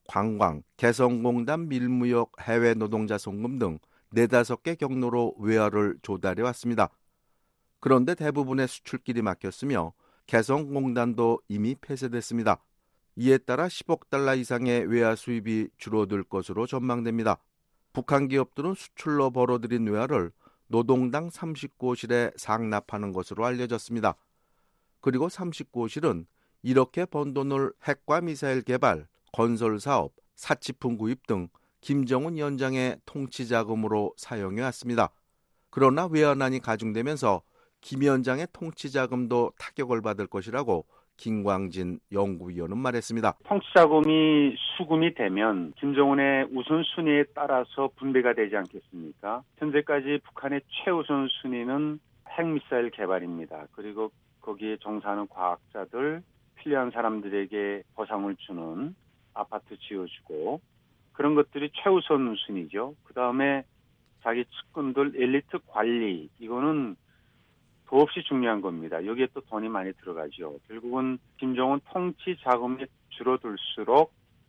관광, 개성공단 밀무역 해외 노동자 송금 등 4-5개 경로로 외화를 조달해 왔습니다. 그런데 대부분의 수출길이 막혔으며 개성공단도 이미 폐쇄됐습니다. 이에 따라 10억 달러 이상의 외화 수입이 줄어들 것으로 전망됩니다. 북한 기업들은 수출로 벌어들인 외화를 노동당 39호실에 상납하는 것으로 알려졌습니다. 그리고 39호실은 이렇게 번 돈을 핵과 미사일 개발, 건설 사업, 사치품 구입 등 김정은 위원장의 통치 자금으로 사용해 왔습니다. 그러나 외환난이 가중되면서 김 위원장의 통치 자금도 타격을 받을 것이라고 김광진 연구위원은 말했습니다. 통치 자금이 수금이 되면 김정은의 우선순위에 따라서 분배가 되지 않겠습니까? 현재까지 북한의 최우선 순위는 핵미사일 개발입니다. 그리고 거기에 종사하는 과학자들, 필요한 사람들에게 보상을 주는 아파트 지어주고 그런 것들이 최우선 순위죠. 그다음에 자기 측근들 엘리트 관리, 이거는 더없이 중요한 겁니다. 여기에 또 돈이 많이 들어가죠. 결국은 김정은 통치 자금이 줄어들수록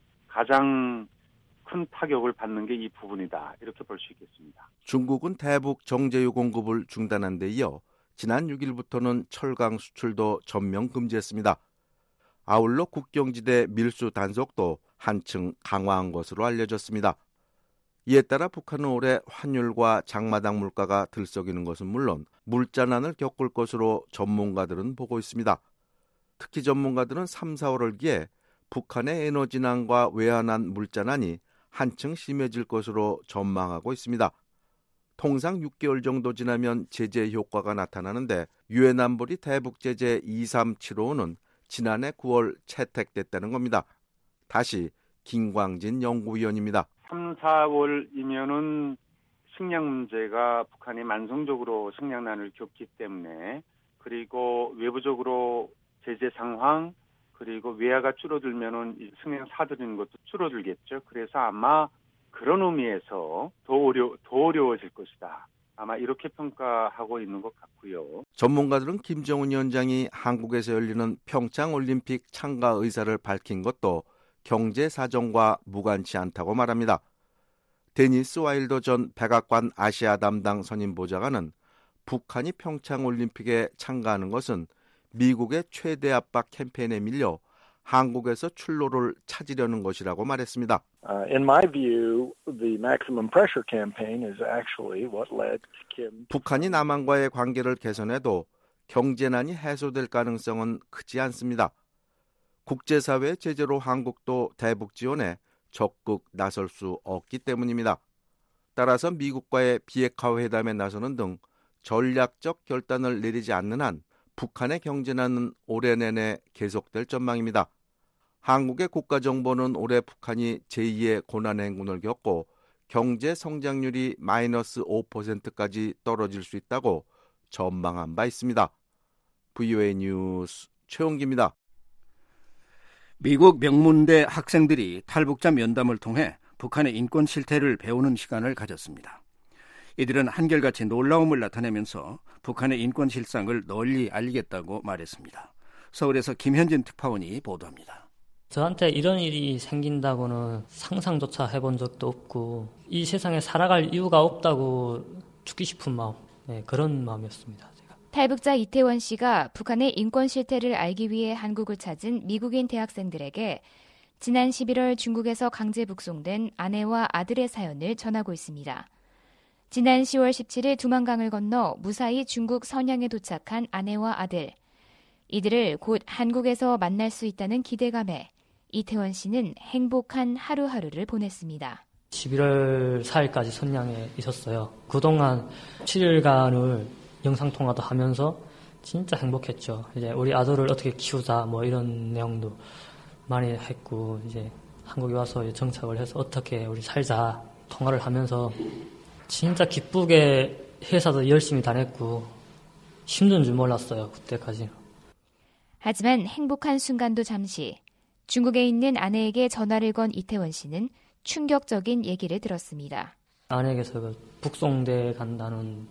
가장 큰 타격을 받는 게 이 부분이다. 이렇게 볼 수 있겠습니다. 중국은 대북 정제유 공급을 중단한 데 이어 지난 6일부터는 철강 수출도 전면 금지했습니다. 아울러 국경지대 밀수 단속도 한층 강화한 것으로 알려졌습니다. 이에 따라 북한은 올해 환율과 장마당 물가가 들썩이는 것은 물론 물잔난을 겪을 것으로 전문가들은 보고 있습니다. 특히 전문가들은 3, 4월기에 북한의 에너지난과 외환난 물잔난이 한층 심해질 것으로 전망하고 있습니다. 통상 6개월 정도 지나면 제재 효과가 나타나는데 유엔 안보리 대북 제재 2375는 지난해 9월 채택됐다는 겁니다. 다시 김광진 연구위원입니다. 3, 4월이면은 식량 문제가 북한이 만성적으로 식량난을 겪기 때문에 그리고 외부적으로 제재 상황 그리고 외화가 줄어들면은 식량 사들이는 것도 줄어들겠죠. 그래서 아마 그런 의미에서 더 어려워질 것이다. 아마 이렇게 평가하고 있는 것 같고요. 전문가들은 김정은 위원장이 한국에서 열리는 평창 올림픽 참가 의사를 밝힌 것도 경제 사정과 무관치 않다고 말합니다. 데니스 와일더 전 백악관 아시아 담당 선임 보좌관은 북한이 평창 올림픽에 참가하는 것은 미국의 최대 압박 캠페인에 밀려 한국에서 출로를 찾으려는 것이라고 말했습니다. In my view, the maximum pressure campaign is actually what led Kim. 북한이 남한과의 관계를 개선해도 경제난이 해소될 가능성은 크지 않습니다. 국제사회의 제재로 한국도 대북 지원에 적극 나설 수 없기 때문입니다. 따라서 미국과의 비핵화 회담에 나서는 등 전략적 결단을 내리지 않는 한 북한의 경제난은 올해 내내 계속될 전망입니다. 한국의 국가정보는 올해 북한이 제2의 고난행군을 겪고 경제 성장률이 마이너스 5%까지 떨어질 수 있다고 전망한 바 있습니다. VOA 뉴스 최용기입니다. 미국 명문대 학생들이 탈북자 면담을 통해 북한의 인권 실태를 배우는 시간을 가졌습니다. 이들은 한결같이 놀라움을 나타내면서 북한의 인권 실상을 널리 알리겠다고 말했습니다. 서울에서 김현진 특파원이 보도합니다. 저한테 이런 일이 생긴다고는 상상조차 해본 적도 없고 이 세상에 살아갈 이유가 없다고 죽기 싶은 마음, 그런 마음이었습니다. 탈북자 이태원 씨가 북한의 인권 실태를 알기 위해 한국을 찾은 미국인 대학생들에게 지난 11월 중국에서 강제 북송된 아내와 아들의 사연을 전하고 있습니다. 지난 10월 17일 두만강을 건너 무사히 중국 선양에 도착한 아내와 아들. 이들을 곧 한국에서 만날 수 있다는 기대감에 이태원 씨는 행복한 하루하루를 보냈습니다. 11월 4일까지 선양에 있었어요. 그동안 7일간을 영상통화도 하면서 진짜 행복했죠. 이제 우리 아들을 어떻게 키우자 뭐 이런 내용도 많이 했고 이제 한국에 와서 정착을 해서 어떻게 우리 살자 통화를 하면서 진짜 기쁘게 회사도 열심히 다녔고 힘든 줄 몰랐어요. 그때까지. 하지만 행복한 순간도 잠시 중국에 있는 아내에게 전화를 건 이태원 씨는 충격적인 얘기를 들었습니다. 아내에게서 북송돼 간다는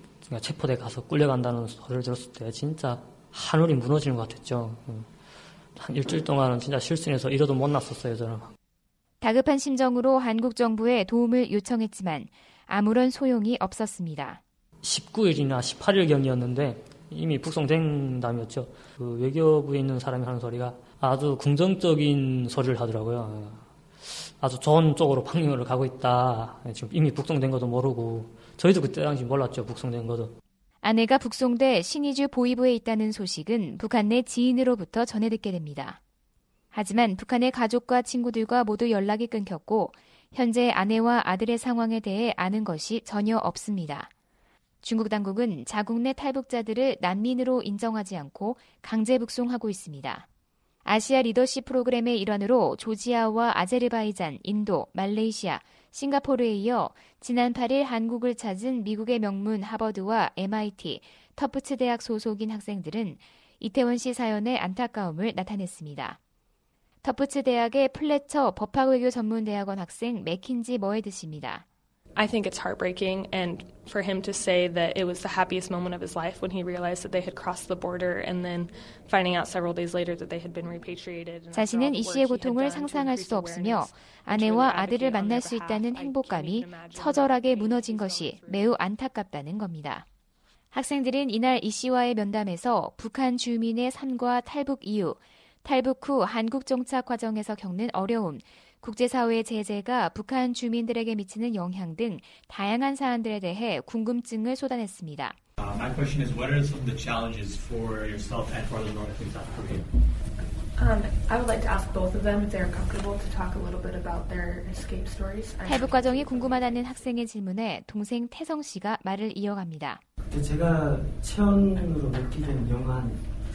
체포돼 가서 끌려간다는 소리를 들었을 때 진짜 하늘이 무너지는 것 같았죠. 한 일주일 동안은 진짜 실순해서 이러도 못 났었어요, 저는. 다급한 심정으로 한국 정부에 도움을 요청했지만 아무런 소용이 없었습니다. 19일이나 18일경이었는데 이미 북송된다면였죠. 그 외교부에 있는 사람이 하는 소리가 아주 긍정적인 소리를 하더라고요. 아주 좋은 쪽으로 방향으로 가고 있다. 지금 이미 북송된 것도 모르고 저희도 그때 당시 몰랐죠. 북송된 것도. 아내가 북송돼 신의주 보위부에 있다는 소식은 북한 내 지인으로부터 전해 듣게 됩니다. 하지만 북한의 가족과 친구들과 모두 연락이 끊겼고 현재 아내와 아들의 상황에 대해 아는 것이 전혀 없습니다. 중국 당국은 자국 내 탈북자들을 난민으로 인정하지 않고 강제 북송하고 있습니다. 아시아 리더십 프로그램의 일환으로 조지아와 아제르바이잔, 인도, 말레이시아, 싱가포르에 이어 지난 8일 한국을 찾은 미국의 명문 하버드와 MIT, 터프츠 대학 소속인 학생들은 이태원 씨 사연에 안타까움을 나타냈습니다. 터프츠 대학의 플래처 법학외교 전문대학원 학생 맥킨지 머헤드 씨입니다. I think it's heartbreaking, and for him to say that it was the happiest moment of his life when he realized that they had crossed the border and then finding out several days later that they had been repatriated. 자신은 이 씨의 고통을 상상할 수도 없으며 아내와 아들을 만날 수 있다는 행복감이 처절하게 무너진 것이 매우 안타깝다는 겁니다. 학생들은 이날 이 씨와의 면담에서 북한 주민의 삶과 탈북 이후, 탈북 후 한국 정착 과정에서 겪는 어려움, 국제사회의 제재가 북한 주민들에게 미치는 영향 등 다양한 사안들에 대해 궁금증을 쏟아냈습니다. My question is, what are some of the challenges for yourself and for the North and South Korea? I would like to ask both of them if they're comfortable to talk a little bit about their escape stories. 탈북 과정이 궁금하다는 학생의 질문에 동생 태성 씨가 말을 이어갑니다. 제가 체온으로 느끼는 영한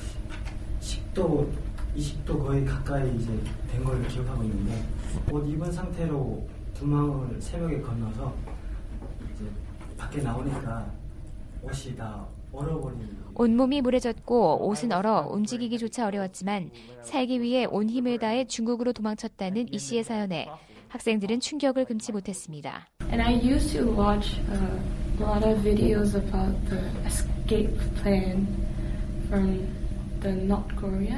10도, 20도 거의 가까이 이제 된 걸 기억하고 있는데 옷 입은 상태로 두망을 새벽에 건너서 이제 밖에 나오니까 옷이 다 얼어버린. 온몸이 물에 젖고 옷은 얼어 움직이기조차 어려웠지만 살기 위해 온 힘을 다해 중국으로 도망쳤다는 이 씨의 사연에 학생들은 충격을 금치 못했습니다. And I used to watch a lot of videos about the escape plan from the North Korea.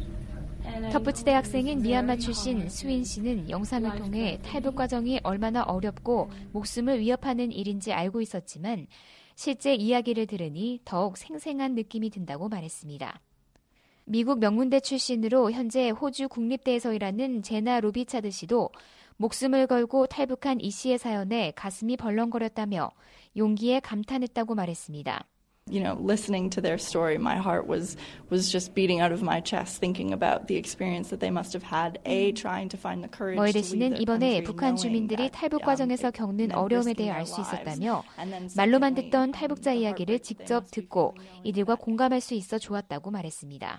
터프츠 대학생인 미얀마 출신 스윈 씨는 영상을 통해 탈북 과정이 얼마나 어렵고 목숨을 위협하는 일인지 알고 있었지만 실제 이야기를 들으니 더욱 생생한 느낌이 든다고 말했습니다. 미국 명문대 출신으로 현재 호주 국립대에서 일하는 제나 로비차드 씨도 목숨을 걸고 탈북한 이 씨의 사연에 가슴이 벌렁거렸다며 용기에 감탄했다고 말했습니다. You know, listening to their story, my heart was just beating out of my chest, thinking about the experience that they must have had. Trying to find the courage. 머헤드 씨는 이번에 북한 주민들이 탈북 과정에서 겪는 어려움에 대해 알 수 있었다며 말로만 듣던 탈북자 이야기를 직접 듣고 이들과 공감할 수 있어 좋았다고 말했습니다.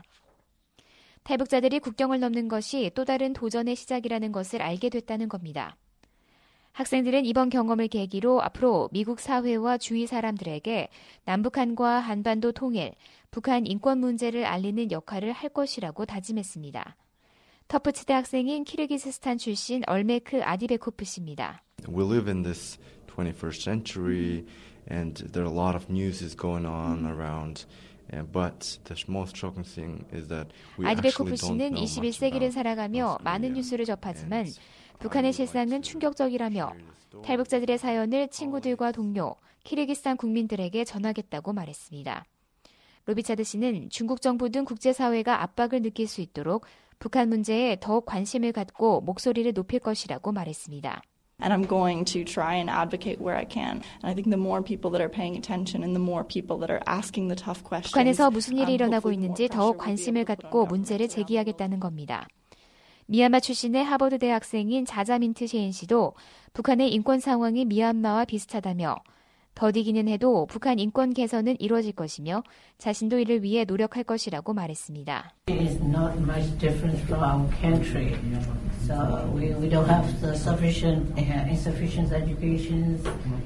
탈북자들이 국경을 넘는 것이 또 다른 도전의 시작이라는 것을 알게 됐다는 겁니다. 학생들은 이번 경험을 계기로 앞으로 미국 사회와 주위 사람들에게 남북한과 한반도 통일, 북한 인권 문제를 알리는 역할을 할 것이라고 다짐했습니다. 터프츠대 학생인 키르기스스탄 출신 얼메크 아디베코프 씨입니다. We live in this 21st century and there are a lot of news is going on around. But the most shocking thing is that we 아디베코프 씨는 21세기를 살아가며 많은 뉴스를 접하지만 북한의 실상은 충격적이라며 탈북자들의 사연을 친구들과 동료, 키르기스탄 국민들에게 전하겠다고 말했습니다. 로비차드 씨는 중국 정부 등 국제사회가 압박을 느낄 수 있도록 북한 문제에 더욱 관심을 갖고 목소리를 높일 것이라고 말했습니다. And I'm going to try and advocate where I can. And I think the more people that are paying attention and the more people that are asking the tough questions. 북한에서 무슨 일이 일어나고 있는지 더욱 관심을 갖고 문제를 제기하겠다는 겁니다. 미얀마 출신의 하버드 대학생인 자자민트 셰인 씨도 북한의 인권 상황이 미얀마와 비슷하다며 더디기는 해도 북한 인권 개선은 이루어질 것이며 자신도 이를 위해 노력할 것이라고 말했습니다. It is not much different from our country. So we don't have the insufficient education.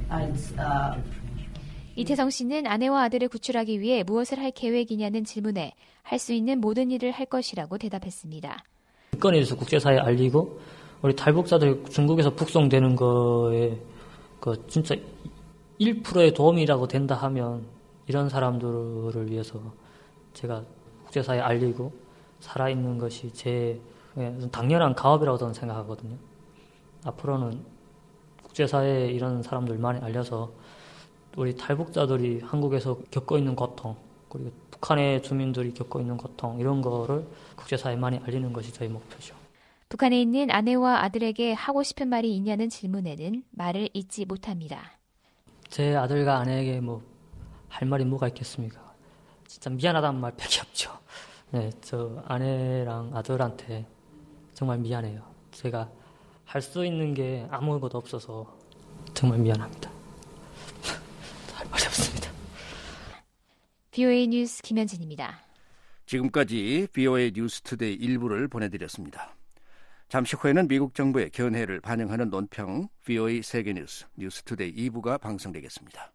이태성 씨는 아내와 아들을 구출하기 위해 무엇을 할 계획이냐는 질문에 할 수 있는 모든 일을 할 것이라고 대답했습니다. 인권에 대해서 국제사회에 알리고 우리 탈북자들 중국에서 북송되는 거에 그 진짜 1%의 도움이라고 된다 하면 이런 사람들을 위해서 제가 국제사회에 알리고 살아있는 것이 제 당연한 가업이라고 저는 생각하거든요. 앞으로는 국제사회에 이런 사람들 많이 알려서 우리 탈북자들이 한국에서 겪고 있는 고통, 그리고 북한의 주민들이 겪고 있는 고통, 이런 거를 국제사회에 많이 알리는 것이 저희 목표죠. 북한에 있는 아내와 아들에게 하고 싶은 말이 있냐는 질문에는 말을 잇지 못합니다. 제 아들과 아내에게 할 말이 뭐가 있겠습니까? 진짜 미안하다는 말밖에 없죠. 네, 저 아내랑 아들한테 정말 미안해요. 제가 할 수 있는 게 아무것도 없어서 정말 미안합니다. 할 말이 없습니다. VOA 뉴스 김현진입니다. 지금까지 VOA 뉴스투데이 1부를 보내드렸습니다. 잠시 후에는 미국 정부의 견해를 반영하는 논평 VOA 세계뉴스 뉴스투데이 2부가 방송되겠습니다.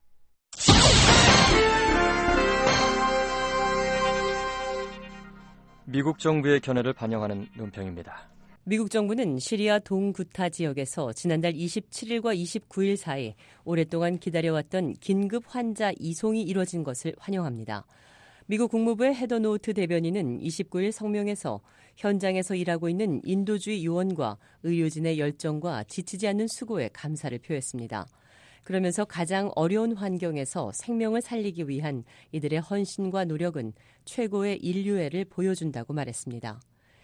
미국 정부의 견해를 반영하는 논평입니다. 미국 정부는 시리아 동구타 지역에서 지난달 27일과 29일 사이 오랫동안 기다려왔던 긴급 환자 이송이 이뤄진 것을 환영합니다. 미국 국무부의 헤더 노트 대변인은 29일 성명에서 현장에서 일하고 있는 인도주의 요원과 의료진의 열정과 지치지 않는 수고에 감사를 표했습니다. 그러면서 가장 어려운 환경에서 생명을 살리기 위한 이들의 헌신과 노력은 최고의 인류애를 보여준다고 말했습니다.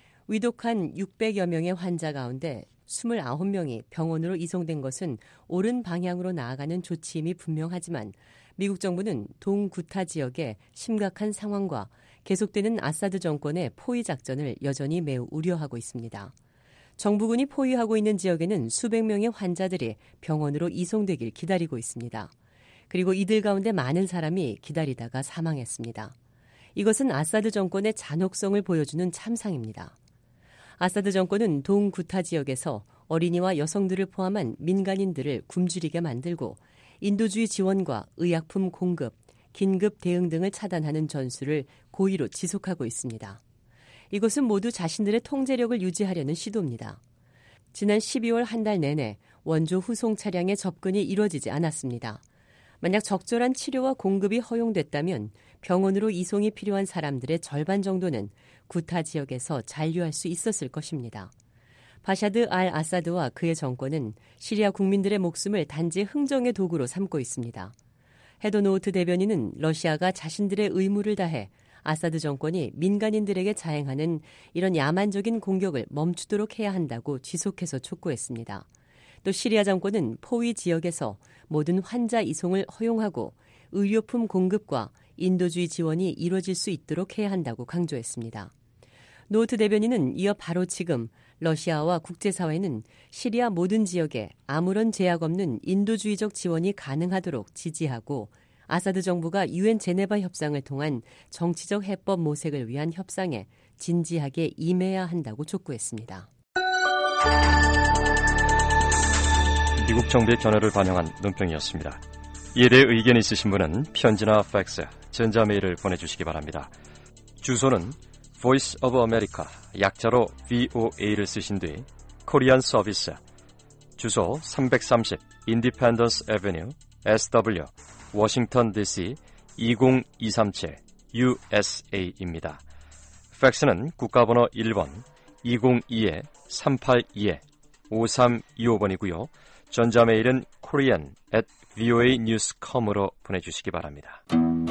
위독한 600여 명의 환자 가운데 29명이 병원으로 이송된 것은 옳은 방향으로 나아가는 조치임이 분명하지만 미국 정부는 동구타 지역의 심각한 상황과 계속되는 아사드 정권의 포위 작전을 여전히 매우 우려하고 있습니다. 정부군이 포위하고 있는 지역에는 수백 명의 환자들이 병원으로 이송되길 기다리고 있습니다. 그리고 이들 가운데 많은 사람이 기다리다가 사망했습니다. 이것은 아사드 정권의 잔혹성을 보여주는 참상입니다. 아사드 정권은 동구타 지역에서 어린이와 여성들을 포함한 민간인들을 굶주리게 만들고 인도주의 지원과 의약품 공급, 긴급 대응 등을 차단하는 전술을 고의로 지속하고 있습니다. 이것은 모두 자신들의 통제력을 유지하려는 시도입니다. 지난 12월 한 달 내내 원조 후송 차량의 접근이 이루어지지 않았습니다. 만약 적절한 치료와 공급이 허용됐다면 병원으로 이송이 필요한 사람들의 절반 정도는 구타 지역에서 잔류할 수 있었을 것입니다. 바샤드 알 아사드와 그의 정권은 시리아 국민들의 목숨을 단지 흥정의 도구로 삼고 있습니다. 헤더노우트 대변인은 러시아가 자신들의 의무를 다해 아사드 정권이 민간인들에게 자행하는 이런 야만적인 공격을 멈추도록 해야 한다고 지속해서 촉구했습니다. 또 시리아 정권은 포위 지역에서 모든 환자 이송을 허용하고 의료품 공급과 인도주의 지원이 이루어질 수 있도록 해야 한다고 강조했습니다. 노트 대변인은 이어 바로 지금 러시아와 국제사회는 시리아 모든 지역에 아무런 제약 없는 인도주의적 지원이 가능하도록 지지하고 아사드 정부가 유엔 제네바 협상을 통한 정치적 해법 모색을 위한 협상에 진지하게 임해야 한다고 촉구했습니다. 미국 정부의 견해를 반영한 논평이었습니다. 이에 대해 의견 있으신 분은 편지나 팩스, 전자메일을 보내주시기 바랍니다. 주소는 Voice of America, 약자로 VOA를 쓰신 뒤 코리안 서비스, 주소 330 Independence Avenue, SW, 워싱턴 DC 20237 USA입니다. 팩스는 국가번호 1번 202-382-5325번이고요. 전자메일은 korean@voanews.com으로 보내주시기 바랍니다.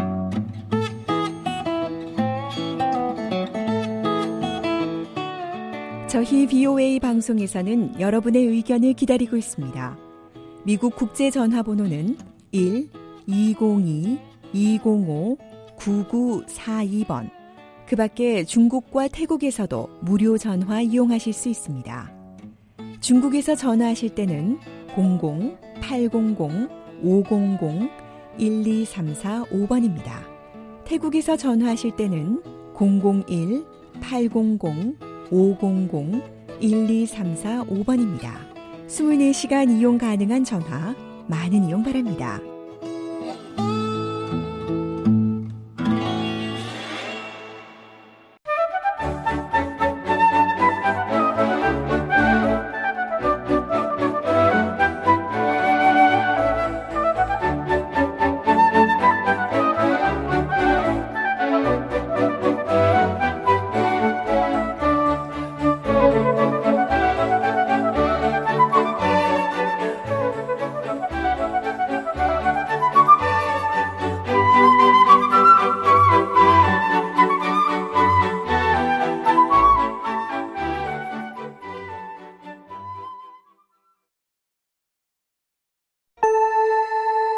저희 VOA 방송에서는 여러분의 의견을 기다리고 있습니다. 미국 국제전화번호는 1-202-205-9942번. 그 밖에 중국과 태국에서도 무료 전화 이용하실 수 있습니다. 중국에서 전화하실 때는 00-800-500-1234-5번입니다. 태국에서 전화하실 때는 001-800-500-1234-5번입니다. 24시간 이용 가능한 전화, 많은 이용 바랍니다.